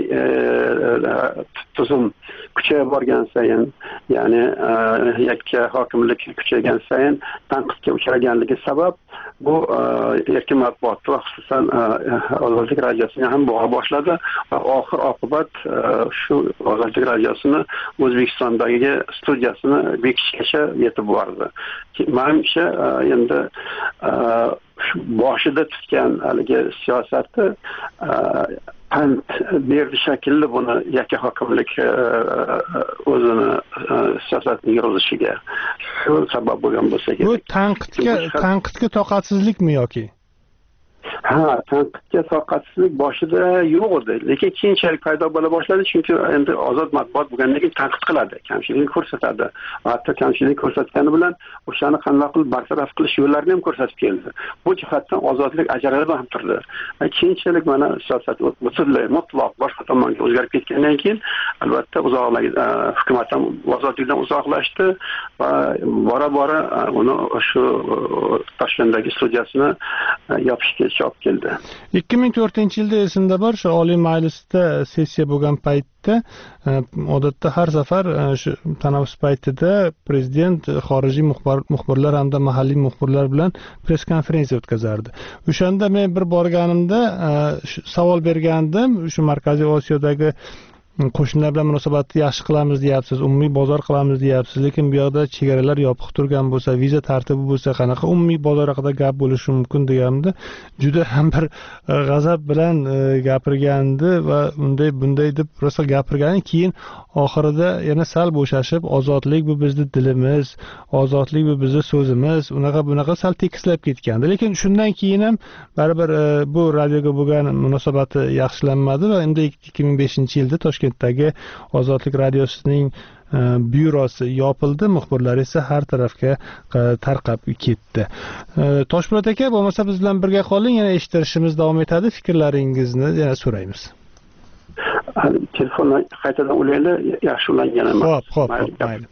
tuzum kuchaya borgan sayin, ya'ni yakka hokimlik kuchaygan sayin tanqidga uchraganligi sabab bu erkin matbuot va xususan Ozodlik radiosini ham bo'g'a boshladi va oxir oqibat shu Ozodlik radiosini O'zbekistondagi studiyasini bekitishgacha yetib bordi. Menimcha endi boshida tutgan haligi siyosati pand berdi shakilli buni yakka hokimlik o'zini siyosatini yuritishiga shu sabab bo'lgan bo'lsa kerak. Bu tanqidga tanqidga toqatsizlikmi yoki? Ha, tanqidga toqatsizlik boshida yo'q edi, lekin keyinchalik paydo bo'la boshladi, chunki endi ozod matbuot bo'lgandan keyin tanqid qiladi, kamchilikni ko'rsatadi. Hatto kamchilik ko'rsatgani bilan o'shani qanday qilib bartaraf qilish yo'llarini ham ko'rsatib keldi. Bu jihatdan ozodlik ajralib ham turdi. Keyinchalik mana siyosat butunlay mutlaq boshqa tomonga o'zgarib ketgandan keyin albatta uzoqlashdi, hukumat ham ozodlikdan uzoqlashdi va bora-bora uni shu Toshkentdagi studiyasini yopishga olib keldi. ikki ming to'rtinchi yilda esimda bor, shu Oliy Majlisda sessiya bo'lgan paytda odatda har safar shu tanaffus paytida prezident xorijiy muxbirlar hamda mahalliy muxbirlar bilan press konferensiya o'tkazardi. O'shanda men bir borganimda savol bergandim, shu Markaziy Osiyodagi qo'shnilar bilan munosabatni yaxshi qilamiz deyapsiz, umumiy bozor qilamiz deyapsiz, lekin bu yoqda chegaralar yopiq turgan bo'lsa, viza tartibi bo'lsa, qanaqa umumiy bozor haqida gap bo'lishi mumkin deganimda juda ham bir g'azab bilan gapirgandi va unday bunday deb rosa gapirgan. Keyin oxirida yana sal bo'shashib, ozodlik bu bizning dilimiz, ozodlik bu bizning so'zimiz, unaqa bunaqa sal tekislab ketgandi. Lekin shundan keyin ham baribir bu radioga bo'lgan munosabati yaxshilanmadi va endi ikki ming beshinchi yilda Toshkentdagi Ozodlik radiosining byurosi yopildi, muxbirlar esa har tarafga tarqab ketdi. Toshpo'lat aka, bo'lmasa biz bilan birga qoling, yana eshittirishimiz davom etadi, fikrlaringizni yana so'raymiz. Telefonni qaytadan ulayli, yaxshi ulangan emas. Xo'p, xo'p, mayli.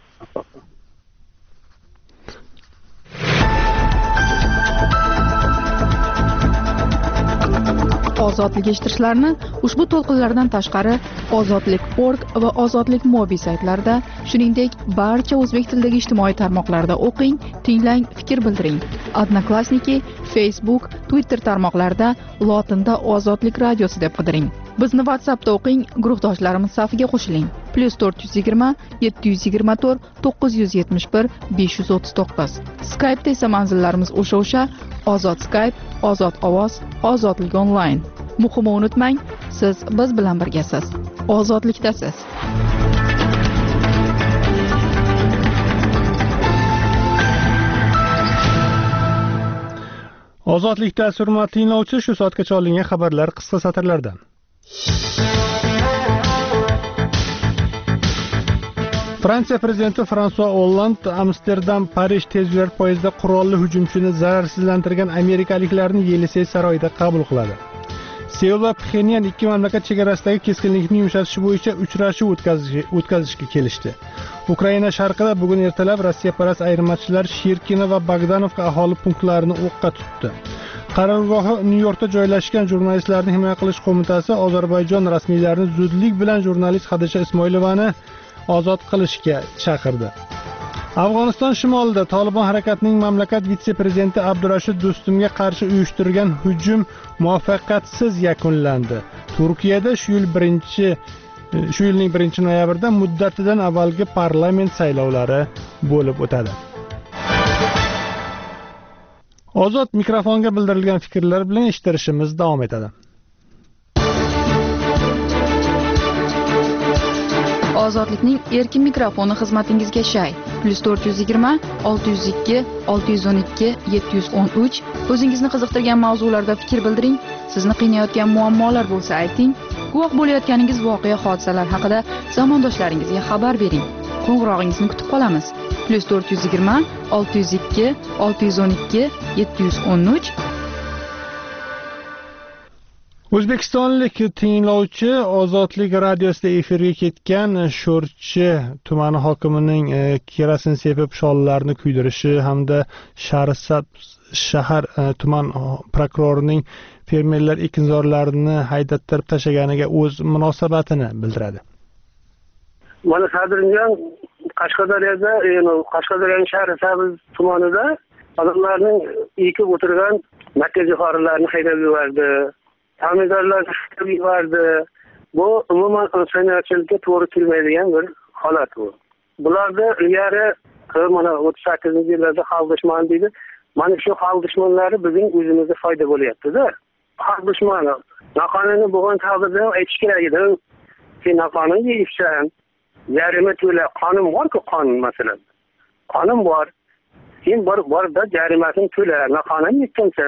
Ozodlik eshittirishlarini ushbu to'lqinlardan tashqari ozodlik nokta org va ozodlik mobi saytlarida, shuningdek barcha o'zbek tilidagi ijtimoiy tarmoqlarda o'qing, tinglang, fikr bildiring. Odnoklassniki, Facebook, Twitter tarmoqlarida lotinda Ozodlik radiosi deb qidiring. Bizni WhatsAppda o'qing, guruhdoshlarimiz safiga qo'shiling. plus to'rt yuz yigirma yetti yuz yigirma to'rt to'qqiz yuz yetmish bir besh yuz o'ttiz to'qqiz. Skype'da esa manzillarimiz o'sha-o'sha: Ozod Skype, Ozod ovoz, Ozodlik onlayn. Muhimi unutmang, siz biz bilan birgasiz. Ozodlikdasiz. Ozodlikda hurmatli tinglovchi, shu soatgacha olingan xabarlar qisqa satrlardan. Fransiya prezidenti François Hollande Amsterdam Parij tezyurar poyezdida qurolli hujumchini zararsizlantirgan amerikaliklarni Yelisey saroyida qabul qiladi. Seul va Pxenyan ikki mamlakat chegarasidagi keskinlikni yumshatish bo'yicha uchrashuv o'tkazishga kelishdi. Ukraina sharqida bugun ertalab Rossiyaparast ayirmachilar Shirkino va Bogdanovka aholi punktlarini o'qqa tutdi. Qarorgohi Nyu-Yorkda joylashgan jurnalistlarni himoya qilish qo'mitasi Ozarbayjon rasmiylarini zudlik bilan jurnalist Xadisha Ismoilovani ozod qilishga chaqirdi. Afg'oniston shimolida Taliban harakatining mamlakat vitse-prezidenti Abdurashid Do'stumga qarshi uyushtirgan hujum muvaffaqiyatsiz yakunlandi. Turkiyada shu yil birinchi shu yilning birinchi noyabrida muddatidan avvalgi parlament saylovlari bo'lib o'tadi. Ozod mikrofonga bildirilgan fikrlar bilan eshittirishimiz davom etadi. Ozodlikning erkin mikrofoni xizmatingizga shay. plus to'rt yuz yigirma olti yuz ikki olti yuz o'n ikki yetti yuz o'n uch. O'zingizni qiziqtirgan mavzularda fikr bildiring. Sizni qiynayotgan muammolar bo'lsa ayting. Guvoh bo'layotganingiz voqea hodisalar haqida zamondoshlaringizga xabar bering. Qo'ng'irog'ingizni kutib qolamiz. plus to'rt yuz yigirma olti yuz ikki olti yuz o'n ikki yetti yuz o'n uch. O'zbekistonlik tinglovchi Ozodlik radiosida efirga ketgan Sho'rchi tumani hokimining kerosin sepib shollarni kuydirishi hamda Sharisabz shahar tuman prokurorining fermerlar ekinzorlarini haydattirib tashlaganiga o'z munosabatini bildiradi. Mana Sadirjon Qashqadaryoda, ya'ni Qashqadaryoning Sharisabz tumanida odamlarning ekib o'tirgan markaziy xorilarni haydab yubordi. Ta'minotlar yubordi. Bu umuman insoniyatchilikka to'g'ri kelmaydigan bir holat bu. Bularda ilgari mana o'ttiz sakkizinchi yillarda xalq dushmani deydi. Mana shu xalq dushmanlari bizning o'zimizga foyda bo'lyapti-da. Xalq dushmani noqonuniy bo'lgan taqdirda aytish kerak edi. Sen noqonuniy yeysan, jarima to'la, qonun bor-ku, qonun masalan. Qonun bor. Sen bor borda jarimasini to'la, noqonuniy yeysan.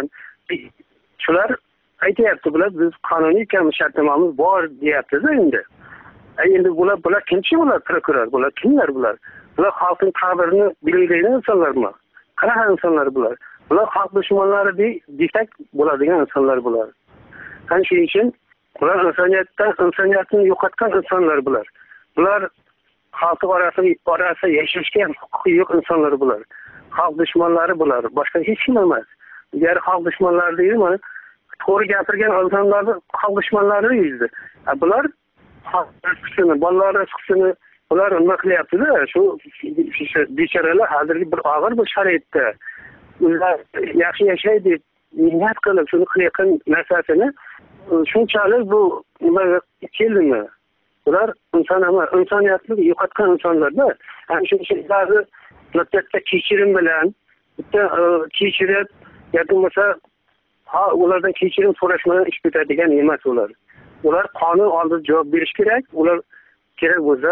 Shular aytyapti, bular biz qonuniy ekan shartnomamiz bor deyapti-da endi. Endi bular bular kimchi bular prokuror, bular kimlar bular? Bular xalqning ta'birini bilmaydigan insonlarmi? Qanaqa insonlar bular? Bular xalq dushmanlari desak bo'ladigan insonlar bular. Ana shuning uchun bular insoniyatdan insoniyatni yo'qotgan insonlar bular. Bular xalq orasida orasida yashashga huquqi yo'q insonlar bular. Xalq dushmanlari bular, boshqa hech kim emas. Agar xalq dushmanlari deydi, mana to'g'ri gapirgan odamlarni xalq dushmanlari yuzdi. Bular xalq rizqini, bolalar rizqini bular nima qilyapti-da, shu bechoralar hozirgi bir og'ir bir sharoitda ular yaxshi yashaydi deb mehnat qilib shuni qilayotgan narsasini shunchalik bu nimaga keldimi? Bular inson emas, insoniyatni yo'qotgan insonlarda. Ana shu ishlarni bitta kechirim bilan, bitta kechirib yoki bo'lmasa ha ulardan kechirim so'rashmadan ish bitadigan emas ular. Ular qonun oldida javob berish kerak. Ular kerak bo'lsa,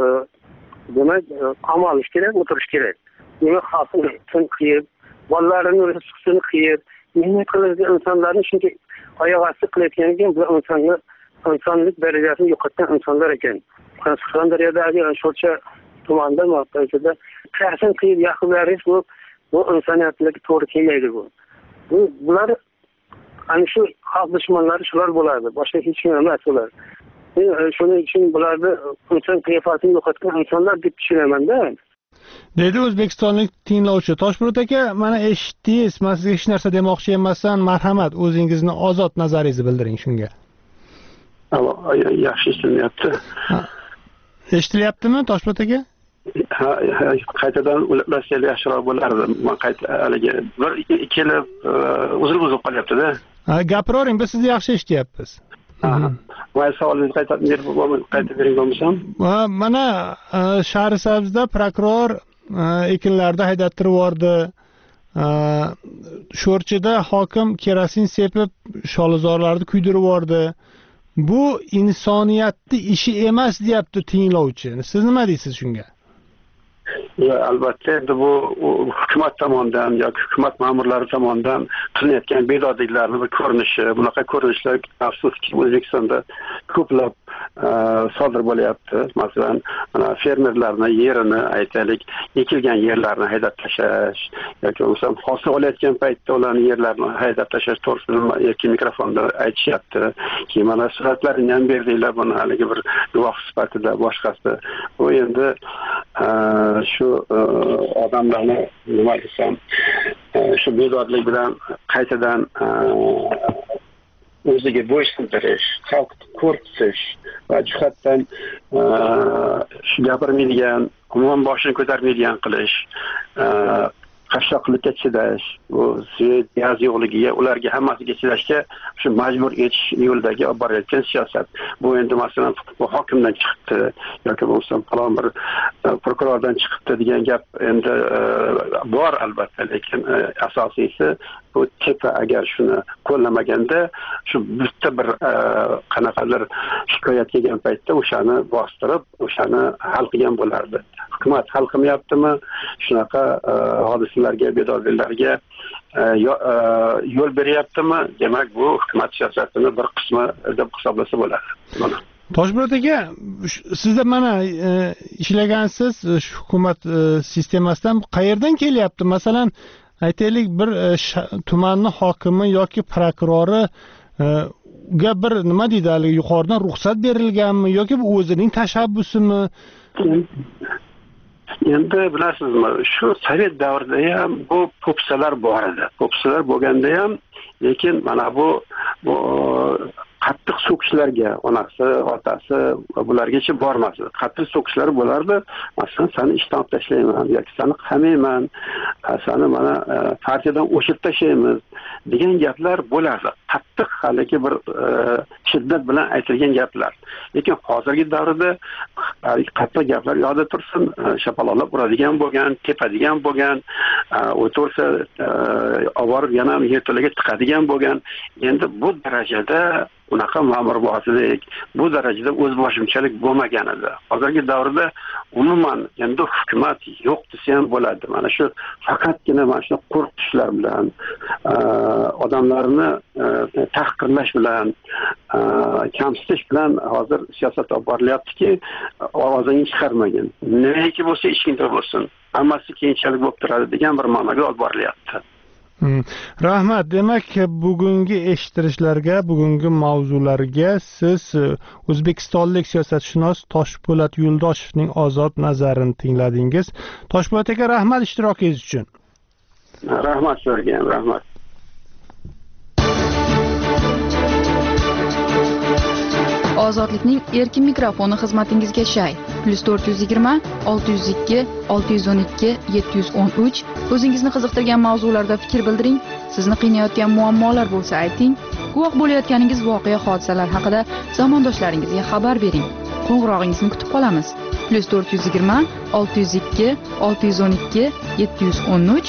demak, qamal olish kerak, o'tirish kerak. Nima xalqni uchun qiyib, bolalarini rizqini qiyib, mehnat qiladigan insonlarni shunday oyoq osti qilayotgan ekan, bu insonni insonlik darajasini yo'qotgan insonlar ekan. Qashqadaryodagi Sho'rcha tumanida maqsadida qasin qiyib yaqinlarish bu bu insoniyatga to'g'ri kelmaydi bu. Bu bular ana shu xalq dushmanlari shular bo'ladi. Boshqa hech kim emas ular. Shuning uchun bularni inson qiyofatini yo'qotgan insonlar deb tushunaman-da. Deydi o'zbekistonlik tinglovchi. Toshbulut aka, mana eshitdingiz, men sizga hech narsa demoqchi emasman. Marhamat, o'zingizni ozod nazaringizni bildiring shunga. Yaxshi eshitilyapti. Eshitilyaptimi Toshbulut aka? Ha, qaytadan ulashtirish yaxshiroq bo'lardi. Men qayta haligi bir ikkilab uzilib-uzilib qolyapti-da. Ha, gapiravering, biz sizni yaxshi eshityapmiz. Ha. Voy savolingizni qaytarib berib qaytarib bering bo'lmasam? Mana Sharisabzda prokuror ekinlarda haydattirib yubordi. Sho'rchida hokim kerosin sepib sholizorlarni kuydirib yubordi. Bu insoniyatning ishi emas deyapti tinglovchi. Siz nima deysiz shunga? albatta endi bu hukumat tomonidan yoki hukumat ma'murlari tomonidan qilinayotgan bedodliklarni bir ko'rinishi, bunaqa ko'rinishlar afsuski O'zbekistonda ko'plab sodir bo'lyapti. Masalan, mana fermerlarning yerini, aytaylik, ekilgan yerlarni haydab tashlash yoki bo'lmasa hosil olayotgan paytda ularning yerlarini haydab tashlash to'g'risida erkin mikrofonda aytishyapti. Keyin mana suratlarini ham berdinglar buni haligi bir guvoh sifatida boshqasi. Bu endi shu odamlarni nima desam, shu bedodlik bilan qaytadan o'ziga bo'ysundirish, xalqni qo'rqitish va jihatdan shu gapirmaydigan, umuman boshini ko'tarmaydigan qilish, qashshoqlikka chidash, bu svet gaz yo'qligiga, ularga hammasiga chidashga shu majbur etish yo'lidagi olib borayotgan siyosat. Bu endi masalan bu hokimdan chiqibdi yoki bo'lmasa falon bir prokurordan chiqibdi degan gap endi bor albatta, lekin asosiysi bu tepa agar shuni qo'llamaganda shu bitta bir qanaqadir shikoyat kelgan paytda o'shani bostirib, o'shani hal qilgan bo'lardi. Hukumat hal qilmayaptimi? Shunaqa hodisalarga, bedodliklarga yo'l beryaptimi? Demak, bu hukumat siyosatining bir qismi deb hisoblasa bo'ladi. Toshmurod aka, sizda mana ishlagansiz shu hukumat sistemasidan qayerdan kelyapti? Masalan, aytaylik bir tumanning hokimi yoki prokurori ga bir nima deydi, hali yuqoridan ruxsat berilganmi yoki bu o'zining tashabbusimi? Endi bilasizmi, shu sovet davrida ham bu po'pisalar bor edi. Po'pisalar bo'lganda ham, lekin mana bu bu qattiq so'kishlarga onasi, otasi bulargacha bormasdi. Qattiq so'kishlar bo'lardi. Masalan, seni ishdan olib tashlayman yoki seni qamayman, seni mana partiyadan o'chirib tashlaymiz degan gaplar bo'lardi. Qattiq haligi bir shiddat bilan aytilgan gaplar. Lekin hozirgi davrda qattiq gaplar yo'da tursin, shapaloqlab uradigan bo'lgan, tepadigan bo'lgan, o'tirsa oborib yana yerto'laga tiqadigan bo'lgan. Endi bu darajada unaqa ma'murbozlik, bu darajada o'zboshimchalik bo'lmagan edi. Hozirgi davrda umuman endi hukumat yo'q desa ham bo'ladi. Mana shu faqatgina mana shu qo'rqitishlar bilan, odamlarni tahqirlash bilan, kamsitish bilan hozir siyosat olib borilyaptiki, ovozini chiqarmagin. Nimaiki bo'lsa, hech kimda bo'lsin. Hammasi keyinchalik bo'lib turadi degan bir ma'noga olib borilyapti. Rahmat. Demak, bugungi eshittirishlarga, bugungi mavzularga siz o'zbekistonlik siyosatshunos Toshpo'lat Yo'ldoshevning ozod nazarini tingladingiz. Toshpo'lat aka, rahmat ishtirokingiz uchun. Rahmat sizga, rahmat. Ozodlikning erkin mikrofoni xizmatingizga shay. plus to'rt yuz yigirma olti yuz ikki olti yuz o'n ikki yetti yuz o'n uch. O'zingizni qiziqtirgan mavzularda fikr bildiring. Sizni qiynayotgan muammolar bo'lsa ayting. Guvoh bo'layotganingiz voqea hodisalar haqida zamondoshlaringizga xabar bering. Qo'ng'irog'ingizni kutib qolamiz. plus to'rt yuz yigirma olti yuz ikki olti yuz o'n ikki yetti yuz o'n uch.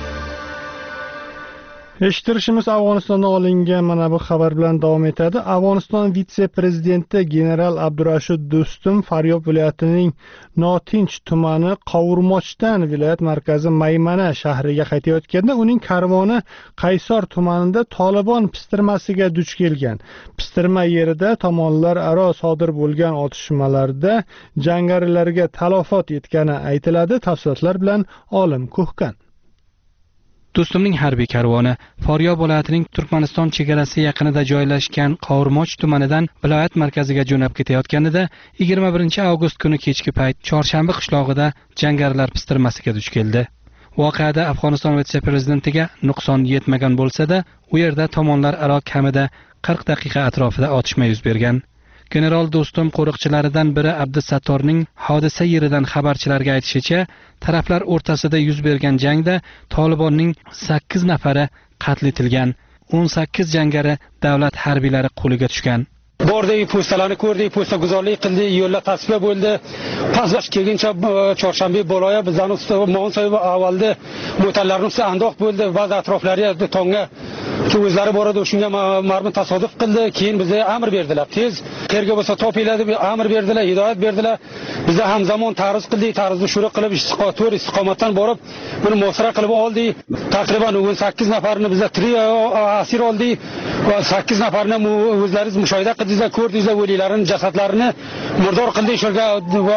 Eshittirishimiz Afg'onistondan olingan mana bu xabar bilan davom etadi. Afg'oniston vitse-prezidenti general Abdurashid Do'stum Faryob viloyatining Notinch tumani Qovurmochdan viloyat markazi Maymana shahriga qaytayotganda uning karvoni Qaysor tumanida Tolibon pistirmasiga duch kelgan. Pistirma yerida tomonlar aro sodir bo'lgan otishmalarda jangarilarga talafot yetgani aytiladi. Tafsilotlar bilan Olim Ko'hkan. Do'stumning harbiy karvoni Faryob viloyatining Turkmaniston chegarasi yaqinida joylashgan Qovurmoch tumanidan viloyat markaziga jo'nab ketayotganida yigirma birinchi avgust kuni kechki payt Chorshanba qishlog'ida jangarilar pistirmasiga duch keldi. Voqeada Afg'oniston vitse-prezidentiga nuqson yetmagan bo'lsa-da, u yerda tomonlar aro kamida qirq daqiqa atrofida otishma yuz bergan. General Do'stum qo'riqchilaridan biri Abdusattorning hodisa yeridan xabarchilarga aytishicha, taraflar o'rtasida yuz bergan jangda Tolibonning sakkiz nafari qatl etilgan, o'n sakkiz jangari davlat harbiylari qo'liga tushgan. Bordik, postalarni ko'rdik, posta guzorlik qildik, yo'llar tasfiya bo'ldi. Pastlash kelguncha chorshanba boloya bizdan usti Mo'nsoy va avvalda mo'tallarning usti andoq bo'ldi, ba'zi atroflariga tonga ki o'zlari boradi shunga marmi tasodif qildi, keyin bizga amr berdilar. Tez qayerga bo'lsa topinglar deb amr berdilar, hidoyat berdilar. Biz ham zamon ta'riz qildik, ta'rizni shura qilib istiqomat istiqomatdan borib, buni musara qilib oldik. Taqriban o'n sakkiz nafarni bizlar tri asir oldik va sakkiz nafarni o'zlaringiz mushohada qildingizlar, ko'rdingizlar, o'liklarini jasadlarini murdor qildik, shunga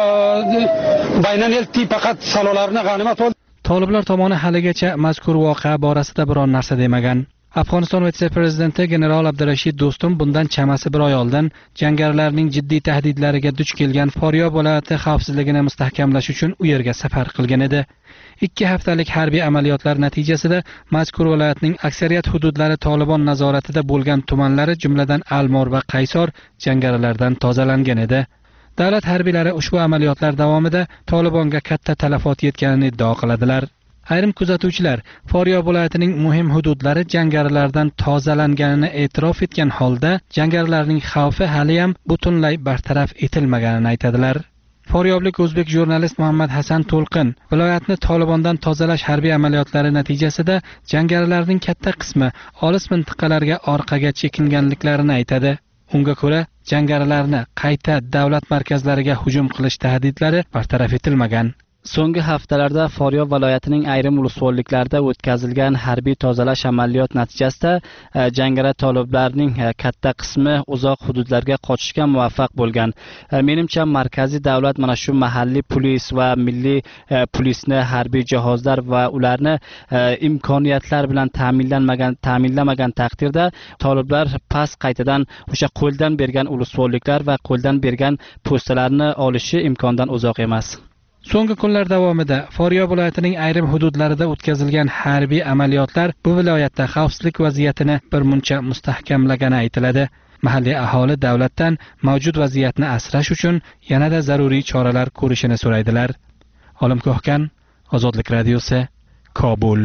baynan eltdik, faqat salolarini g'animat oldik. Toliblar tomoni haligacha mazkur voqea borasida biron narsa demagan. Afg'oniston vitse-prezidenti general Abdurashid Do'stum bundan chamasi bir oy oldin jangarilarning jiddiy tahdidlariga duch kelgan Foryob viloyati xavfsizligini mustahkamlash uchun u yerga safar qilgan edi. ikki haftalik harbiy amaliyotlar natijasida mazkur viloyatning aksariyat hududlari Tolibon nazoratida bo'lgan tumanlari, jumladan Almor va Qaysor jangarilardan tozalangan edi. Davlat harbiylari ushbu amaliyotlar davomida Tolibonga katta talafot yetganini iddao qiladilar. Ayrim kuzatuvchilar Foryob viloyatining muhim hududlari jangarilardan tozalanganini e'tirof etgan holda, jangarilarning xavfi hali ham butunlay bartaraf etilmaganini aytadilar. Foryoblik o'zbek jurnalist Muhammad Hasan To'lqin viloyatni Tolibondan tozalash harbiy amaliyotlari natijasida jangarilarning katta qismi olis mintaqalarga orqaga chekinganliklarini aytadi. Unga ko'ra, jangarilarni qayta davlat markazlariga hujum qilish tahdidlari bartaraf etilmagan. So'nggi haftalarda Foryob viloyatining ayrim ulusvolliklarida o'tkazilgan harbiy tozalash amaliyot natijasida jangari toliblarning katta qismi uzoq hududlarga qochishga muvaffaq bo'lgan. Menimcha markaziy davlat mana shu mahalliy polis va milliy polisni harbiy jihozlar va ularni imkoniyatlar bilan ta'minlanmagan ta'minlamagan taqdirda toliblar past qaytadan o'sha qo'ldan bergan ulusvolliklar va qo'ldan bergan postalarni olishi imkondan uzoq emas. So'nggi kunlar davomida Foryob viloyatining ayrim hududlarida o'tkazilgan harbiy amaliyotlar bu viloyatda xavfsizlik vaziyatini bir muncha mustahkamlagani aytiladi. Mahalliy aholi davlatdan mavjud vaziyatni asrash uchun yanada zaruriy choralar ko'rishini so'raydilar. Olim Ko'hkan, Ozodlik radiosi, Kobul.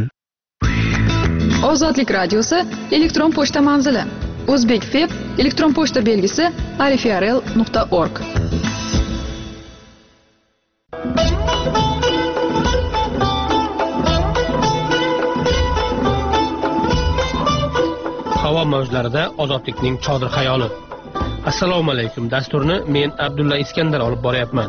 Ozodlik radiosi elektron pochta manzili: O'zbekfeb elektron pochta belgisi arifrl nuqta org. Havo mavjlarida ozodlikning chodir xayoli. Assalomu alaykum. Dasturni men Abdulla Iskandar olib boryapman.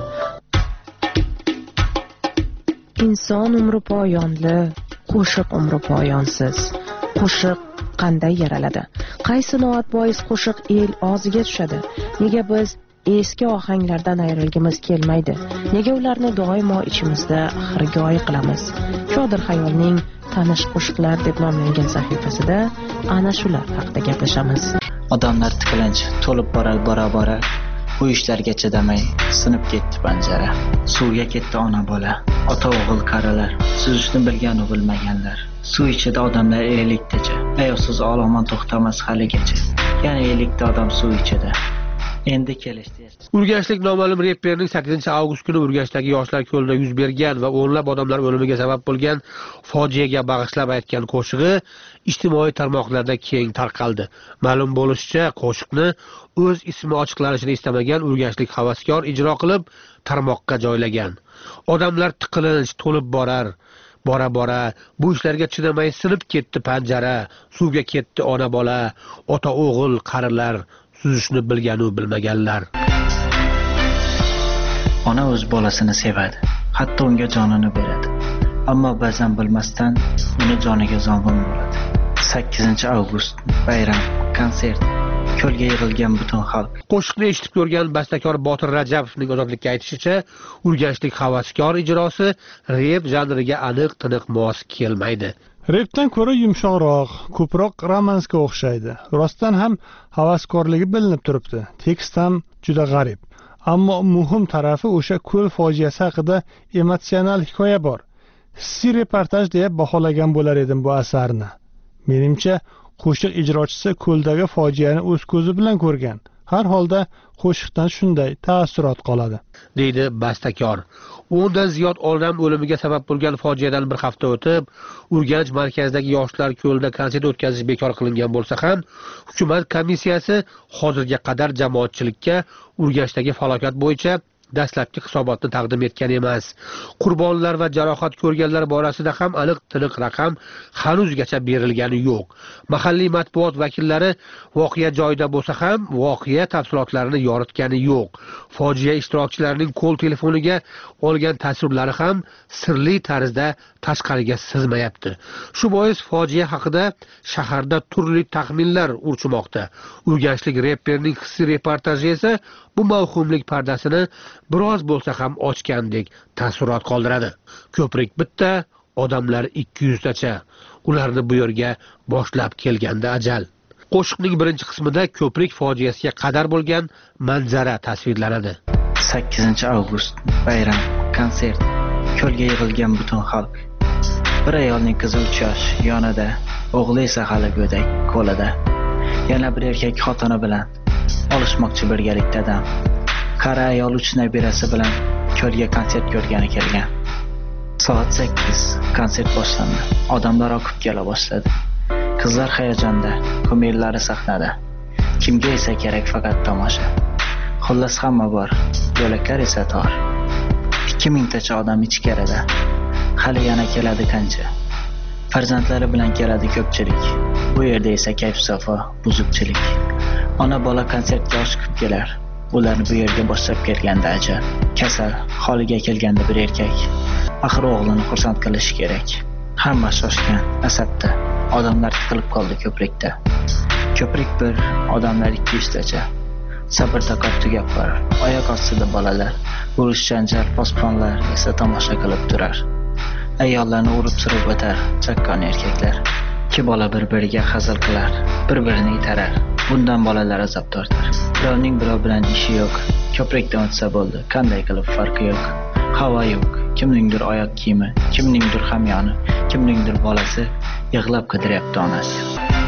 Inson umri poyonli, qo'shiq umri poyonsiz. Qo'shiq qanday yaraladi? Qaysi noat bois qo'shiq el og'ziga tushadi? Nega biz eski ohanglardan ayrilgimiz kelmaydi? Nega ularni doimo ichimizda xirgoyi qilamiz? Chodir xayolning tanish qo'shiqlar deb nomlangan sahifasida ana shular haqida gaplashamiz. Odamlar tiqilinch to'lib borar bora-bora, bu ishlarga chidamay sinib ketdi panjara. Suvga ketdi ona bola, ota o'g'il qarilar, suzishni bilgan u bilmaganlar. Suv ichida odamlar elliktacha, ayovsiz olomon to'xtamas haligacha. Yana ellikta odam suv ichida. Endi kelishdi. Urganchlik noma'lum reperning sakkizinchi avgust kuni Urganchdagi yoshlar ko'lida yuz bergan va o'nlab odamlar o'limiga sabab bo'lgan fojiaga bag'ishlab aytgan qo'shig'i ijtimoiy tarmoqlarda keng tarqaldi. Ma'lum bo'lishicha, qo'shiqni o'z ismi ochiqlanishini istamagan urganchlik havaskor ijro qilib, tarmoqqa joylagan. Odamlar tiqilinch to'lib borar, bora-bora bu ishlarga chidamay sinib ketdi panjara, suvga ketdi ona bola, ota o'g'il qarilar, suzishni bilgan u bilmaganlar. Ona o'z bolasini sevadi, hatto unga jonini beradi. Ammo ba'zan bilmasdan uni joniga zomin bo'ladi. sakkizinchi avgust bayram, konsert, ko'lga yig'ilgan butun xalq. Qo'shiqni eshitib ko'rgan bastakor Botir Rajabovning ozodlikka aytishicha, urganchlik havaskor ijrosi rep janriga aniq-tiniq mos kelmaydi. Repdan ko'ra yumshoqroq, ko'proq romansga o'xshaydi. Rostdan ham havaskorligi bilinib turibdi. Tekst ham juda g'arib. Ammo muhim tarafi o'sha ko'l fojiasi haqida emotsional hikoya bor. Hissiy reportaj deb baholagan bo'lar edim bu asarni. Menimcha, qo'shiq ijrochisi ko'ldagi fojiani o'z ko'zi bilan ko'rgan. Har holda qo'shiqdan shunday ta'ssurot qoladi, deydi bastakor. o'ndan ziyod odam o'limiga sabab bo'lgan fojiadan bir hafta o'tib, Urganch markazidagi yoshlar ko'lida konsert o'tkazish bekor qilingan bo'lsa ham, hukumat komissiyasi hozirga qadar jamoatchilikka Urganchdagi falokat bo'yicha dastlabki hisobotni taqdim etgan emas. Qurbonlar va jarohat ko'rganlar borasida ham aniq tiniq raqam hanuzgacha berilgani yo'q. Mahalliy matbuot vakillari voqea joyida bo'lsa ham voqea tafsilotlarini yoritgani yo'q. Fojia ishtirokchilarining qo'l telefoniga olgan tasvirlari ham sirli tarzda tashqariga sizmayapti. Shu bois fojia haqida shaharda turli taxminlar urchimoqda. Urganchlik reperning hissiy reportaji esa bu mavhumlik pardasini biroz bo'lsa ham ochgandek taassurot qoldiradi. Ko'prik bitta, odamlar ikki yuz tacha. Ularni bu yerga boshlab kelganda ajal. Qo'shiqning birinchi qismida ko'prik fojiasiga qadar bo'lgan manzara tasvirlanadi. sakkizinchi avgust bayram, konsert, ko'lga yig'ilgan butun xalq. Bir ayolning qizi uch yosh yonida, o'g'li esa hali go'dak qo'lida. Yana bir erkak xotini bilan olishmoqchi birgalikda dam. Qari ayol uch nabirasi bilan ko'lga konsert ko'rgani kelgan. Soat sakkiz konsert boshlandi. Odamlar oqib kela boshladi. Qizlar hayajonda, ko'ngillari sahnada. Kimga esa kerak faqat tomosha. Xullas hamma bor, yo'laklar esa tor. ikki mingtacha odam ichkarida. Hali yana keladi qancha. Farzandlari bilan keladi ko'pchilik. Bu yerda esa kayf safo, buzukchilik. Ona bola konsertga oshiqib kelar. Ularni bu yerga boshlab kelganda ajal. Kasal, holiga kelganda bir erkak. Axir o'g'lini xursand qilish kerak. Hamma shoshgan, asabda. Odamlar tiqilib qoldi ko'prikda. Ko'prik bir, odamlar ikki yuz tacha. Sabr taqat tugab borar. Oyoq ostida bolalar, urush janjal, posponlar esa tomosha qilib turar. Ayollarni urib surib o'tar chaqqon erkaklar. Ikki bola bir-biriga hazil qilar, bir-birini itarar. Bundan bolalar azob tortar. Birovning birov bilan ishi yo'q. Ko'prikdan o'tsa bo'ldi, qanday qilib farqi yo'q. Havo yo'q, kimningdir oyoq kiyimi, kimningdir hamyoni, kimningdir bolasi yig'lab qidiryapti onasi.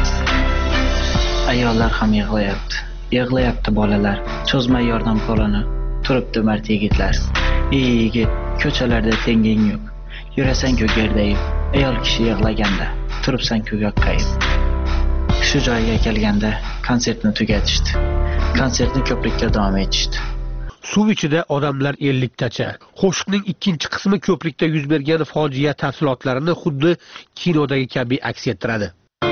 Ayollar ham yig'layapti. Yig'layapti bolalar, cho'zmay yordam qo'lini. Turibdi mard yigitlar. Ey yigit, ko'chalarda tenging yo'q. Yurasan-ku gerdayib, ayol kishi yig'laganda, turibsan-ku yoqqayib. Shu joyga kelganda konsertni tugatishdi. Konsertni ko'prikda davom etishdi. Suv ichida odamlar ellik tacha. Qo'shiqning ikkinchi qismi ko'prikda yuz bergan fojia tafsilotlarini xuddi kinodagi kabi aks ettiradi.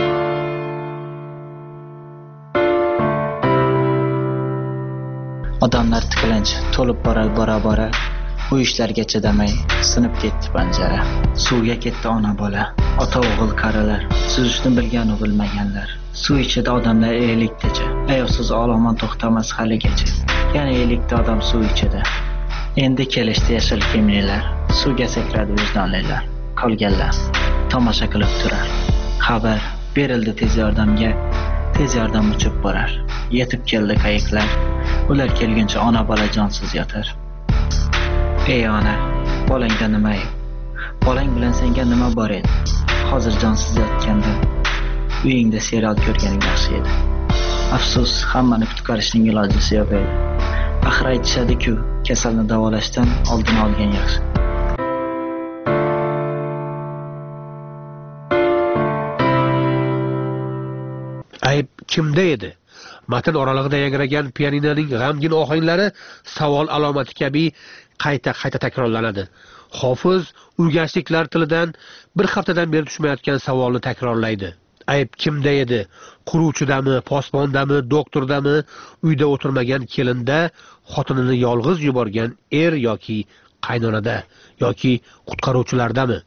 Odamlar tiqilinch to'lib borar bora-bora. Bu ishlarga chidamay sinib ketdi panjara. Suvga ketdi ona bola, ota o'g'il qarilar, suzishni bilgan va bilmaganlar. Suv ichida odamlar ellik tacha. Ayovsiz olomon to'xtamas haligacha. Yana ellik ta odam suv ichida. Endi kelishdi yashil kiyimlilar, suvga sakradi vijdonlilar. Qolganlar tomosha qilib turar. Xabar berildi tez yordamga, tez yordam uchib borar. Yetib keldi qayiqlar. Ular kelguncha ona bola jonsiz yotar. Ey ona, bolangda nima yo'q? Bolang bilan senga nima bor edi? Hozir jonsiz yotganda uyingda serial ko'rganing yaxshi edi. Afsus, hammani qutqarishning ilojisi yo'q edi. Axir aytishadi-ku, kasalni davolashdan oldin olgan yaxshi. Ayb kimda edi? Matn oralig'ida yangragan pianinoning g'amgin ohanglari savol alomati kabi qayta-qayta takrorlanadi. Hofiz urganchliklar tilidan bir haftadan beri tushmayotgan savolni takrorlaydi. Ayb kimda edi? Quruvchidami, posbondami, doktordami, uyda o'tirmagan kelinda, xotinini yolg'iz yuborgan er yoki qaynonada yoki qutqaruvchilardami?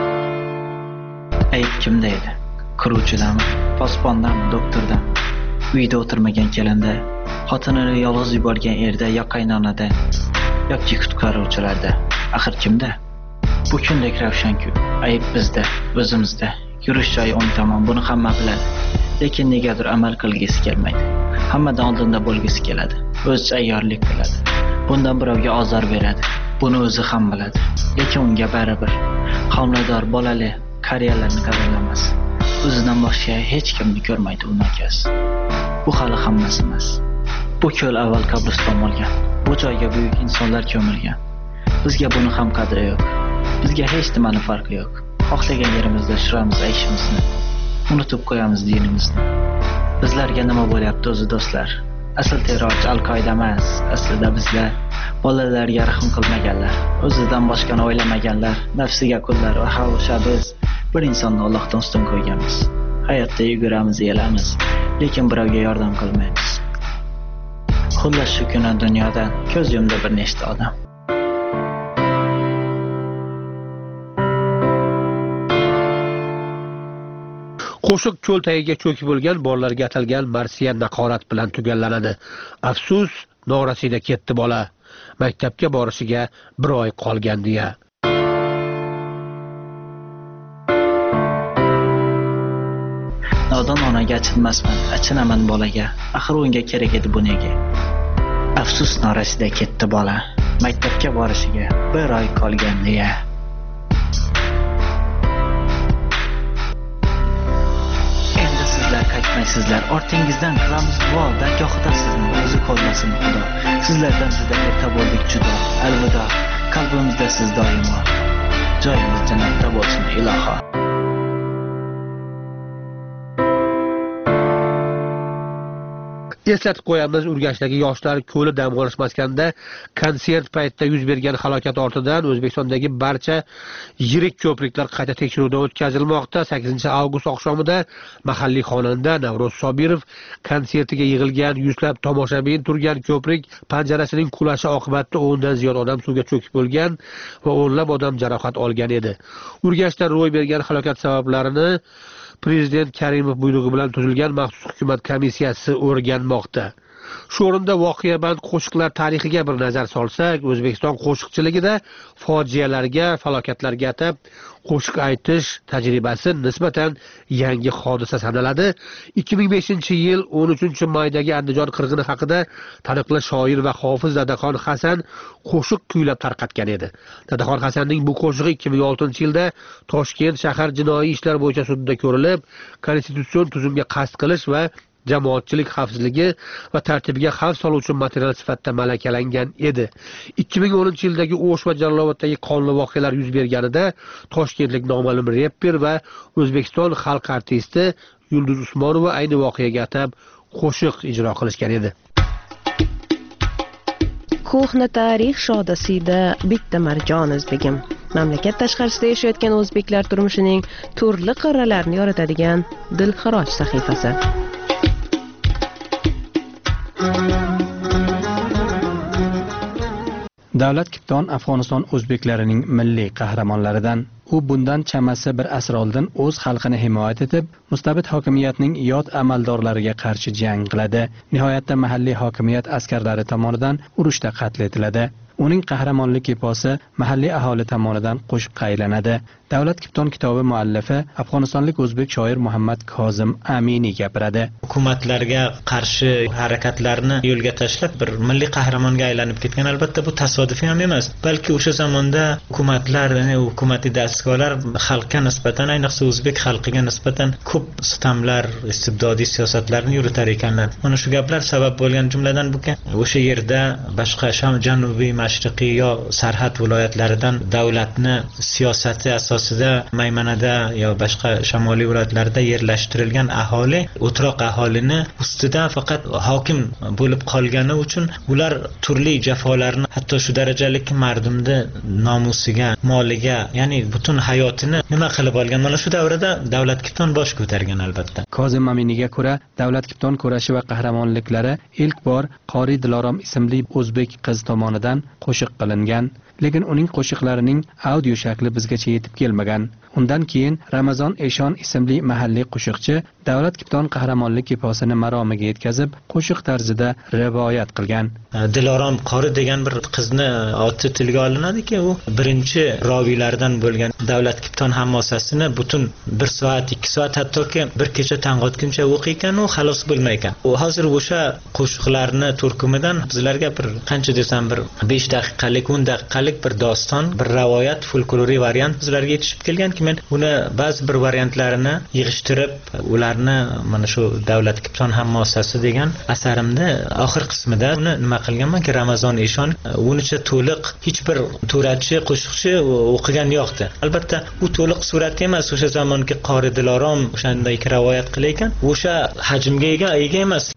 Ayb kimda edi? Quruvchidami, posbondami, doktordami, uyda o'tirmagan kelinda, xotinini yolg'iz yuborgan erda yo qaynonada yoki qutqaruvchilarda. Axir kimda? Bu kundek ravshanku. Ayb bizda, o'zimizda. Yurish joyi o'ng tomon, buni hamma biladi. Lekin negadir amal qilgisi kelmaydi. Hammadan oldinda bo'lgisi keladi. O'zicha ayyorlik qiladi. Bundan birovga ozor beradi. Buni o'zi ham biladi. Lekin unga baribir. Homilador, bolali, qariyalarni qadrlamas. O'zidan boshqa hech kimni ko'rmaydi unakas. Bu hali hammasi emas. Bu ko'l avval qabriston bo'lgan. Bu joyga buyuk insonlar ko'milgan. Bizga buni ham qadri yo'q. Bizga hech nimani farqi yo'q. Xohlagan yerimizda shuramiz ayshimizni. Unutib qo'yamiz dinimizni. Bizlarga nima bo'lyapti o'zi do'stlar? Asl terrorchi Al-Qoida emas, aslida bizlar bolalarga rahm qilmaganlar, o'zidan boshqani o'ylamaganlar, nafsiga qullar va xavfsha biz bir insonni Allohdan ustun qo'yganmiz. Hayotda yuguramiz, yelamiz, lekin birovga yordam qilmaymiz. Xullas shu kuni dunyodan ko'z yumdi bir nechta odam. Qo'shiq ko'l tagiga cho'kib bo'lgan bolalarga atalgan marsiya naqorat bilan tugallanadi. Afsus, norasida ketdi bola. Maktabga borishiga bir oy qolgan deya. Nodon onaga achinmasman, achinaman bolaga. Axir unga kerak edi bunga. Afsus, norasida ketdi bola. Maktabga borishiga bir oy qolgan deya. Sizlar ortingizdan qilamiz duo, dargohida sizni o'zi qo'llasin Xudo. Sizlardan juda erta bo'ldik judo. Alvido, qalbimizda siz doimo. Joyingiz jannatda bo'lsin iloho. Eslatib qo'yamiz, Urganchdagi yoshlar ko'li dam olish maskanida konsert paytida yuz bergan halokat ortidan O'zbekistondagi barcha yirik ko'priklar qayta tekshiruvdan o'tkazilmoqda. sakkizinchi avgust oqshomida mahalliy xonanda Navro'z Sobirov konsertiga yig'ilgan yuzlab tomoshabin turgan ko'prik panjarasining qulashi oqibatida o'ndan ziyod odam suvga cho'kib bo'lgan va o'nlab odam jarohat olgan edi. Urganchda ro'y bergan halokat sabablarini Prezident Karimov buyrug'i bilan tuzilgan maxsus hukumat komissiyasi o'rganmoqda. Shu o'rinda voqeaband qo'shiqlar tarixiga bir nazar solsak, O'zbekiston qo'shiqchiligida fojialarga, falokatlarga atab qo'shiq aytish tajribasi nisbatan yangi hodisa sanaladi. ikki ming beshinchi yil o'n uchinchi maydagi Andijon qirg'ini haqida taniqli shoir va hofiz Dadaxon Hasan qo'shiq kuylab tarqatgan edi. Dadaxon Hasanning bu qo'shig'i ikki ming oltinchi yilda Toshkent shahar jinoiy ishlar bo'yicha sudida ko'rilib, konstitutsion tuzumga qasd qilish va jamoatchilik xavfsizligi va tartibiga xavf soluvchi material sifatida malakalangan edi. ikki ming o'ninchi yildagi O'sh va Jaloloboddagi qonli voqealar yuz berganida toshkentlik noma'lum reper va O'zbekiston xalq artisti Yulduz Usmonova ayni voqeaga atab qo'shiq ijro qilishgan edi. Ko'hna tarix shodasida bitta marjon izbegim. Mamlakat tashqarisida yashayotgan o'zbeklar turmushining turli qirralarini yoritadigan dilxiroj sahifasi. Davlat Kipton Afg'oniston o'zbeklarining milliy qahramonlaridan. U bundan chamasi bir asr oldin o'z xalqini himoya etib, mustabid hokimiyatning yot amaldorlariga qarshi jang qiladi. Nihoyatda mahalliy hokimiyat askarlari tomonidan urushda qatl etiladi. Uning qahramonlik eposi mahalliy aholi tomonidan qo'shiqqa aylanadi. Davlat Kipton kitobi muallifi afg'onistonlik o'zbek shoir Muhammad Kozim Amini gapiradi. Hukumatlarga qarshi harakatlarni yo'lga tashlab bir milliy qahramonga aylanib ketgan. Albatta bu tasodifiy ham emas, balki o'sha zamonda hukumatlar, hukumatli dastgohlar xalqqa nisbatan, ayniqsa o'zbek xalqiga nisbatan ko'p sitamlar, istibdodiy siyosatlarni yuritar ekanlar. Mana shu gaplar sabab bo'lgan, jumladan bu o'sha yerda boshqa janubiy mashriqiy yo sarhad viloyatlaridan davlatni siyosati asosida Maymanada yo boshqa shamoliy viloyatlarda yerlashtirilgan aholi o'troq aholini ustidan faqat hokim bo'lib qolgani uchun ular turli jafolarni, hatto shu darajalik mardumni nomusiga, moliga, ya'ni butun hayotini nima qilib olgan. Mana shu davrda Davlat Kipton bosh ko'targan albatta. Kozim Aminiga ko'ra, Davlat Kipton kurashi va qahramonliklari ilk bor Qori Dilorom ismli o'zbek qiz tomonidan qo'shiq qilingan, lekin uning qo'shiqlarining audio shakli bizgacha yetib kelmagan. Undan keyin Ramazon Eshon ismli mahalliy qo'shiqchi Davlat Kipton qahramonlik eposini maromiga yetkazib, qo'shiq tarzida rivoyat qilgan. Dilorom Qori degan bir qizni oti tilga olinadiki, u birinchi roviylardan bo'lgan. Davlat Kipton hammosasini butun bir soat, ikki soat, hattoki bir kecha tong'otguncha o'qiykan, u xalos bo'lmaykan. U hozir o'sha qo'shiqlarni turkumidan bizlarga bir qancha desam bir besh daqiqalik, o'n daqiqalik bir doston, bir rivoyat, folkloriy variant bizlarga yetishib kelganki, men uni ba'zi bir variantlarini yig'ishtirib, ularni mana shu Davlat Kipton hammosasi degan asarimda oxir qismida uni nima qilganmanki, Ramazon Eshon unicha to'liq hech bir to'rachi, qo'shiqchi o'qigan yo'qdi. Albatta, u to'liq surat emas, o'sha zamongi Qori Dilorom o'shanday rivoyat qilayotgan, o'sha hajmga ega ega emas.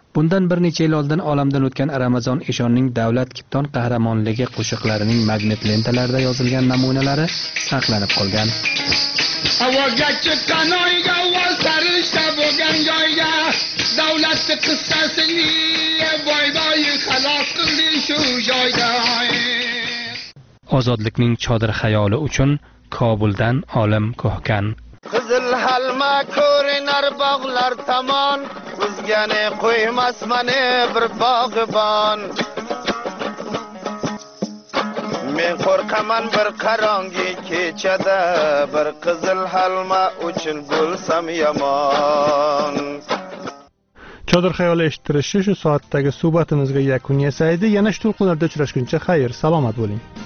Bundan bir necha yil oldin olamdan o'tgan Ramazon Eshonning Davlat Kipton qahramonligi qo'shiqlarining magnit lentalarida yozilgan namunalari saqlanib qolgan. Havoga chiqqan oyga vosarishda bo'lgan joyga davlatni qissasini boy-boy xalos qildi shu joyda. Ozodlikning chodir xayoli uchun Kobuldan olim Ko'hkan. Qizil halma ko'rinar bog'lar tomon, o'zgani qo'ymas mani bir bog'ibon. Men qo'rqaman bir qarongi kechada, bir qizil halma uchun bo'lsam yomon. Chodir xayoli eshittirishi shu soatdagi suhbatimizga yakun yasaydi. Yana shu to'lqinlarda uchrashguncha xayr, salomat bo'ling.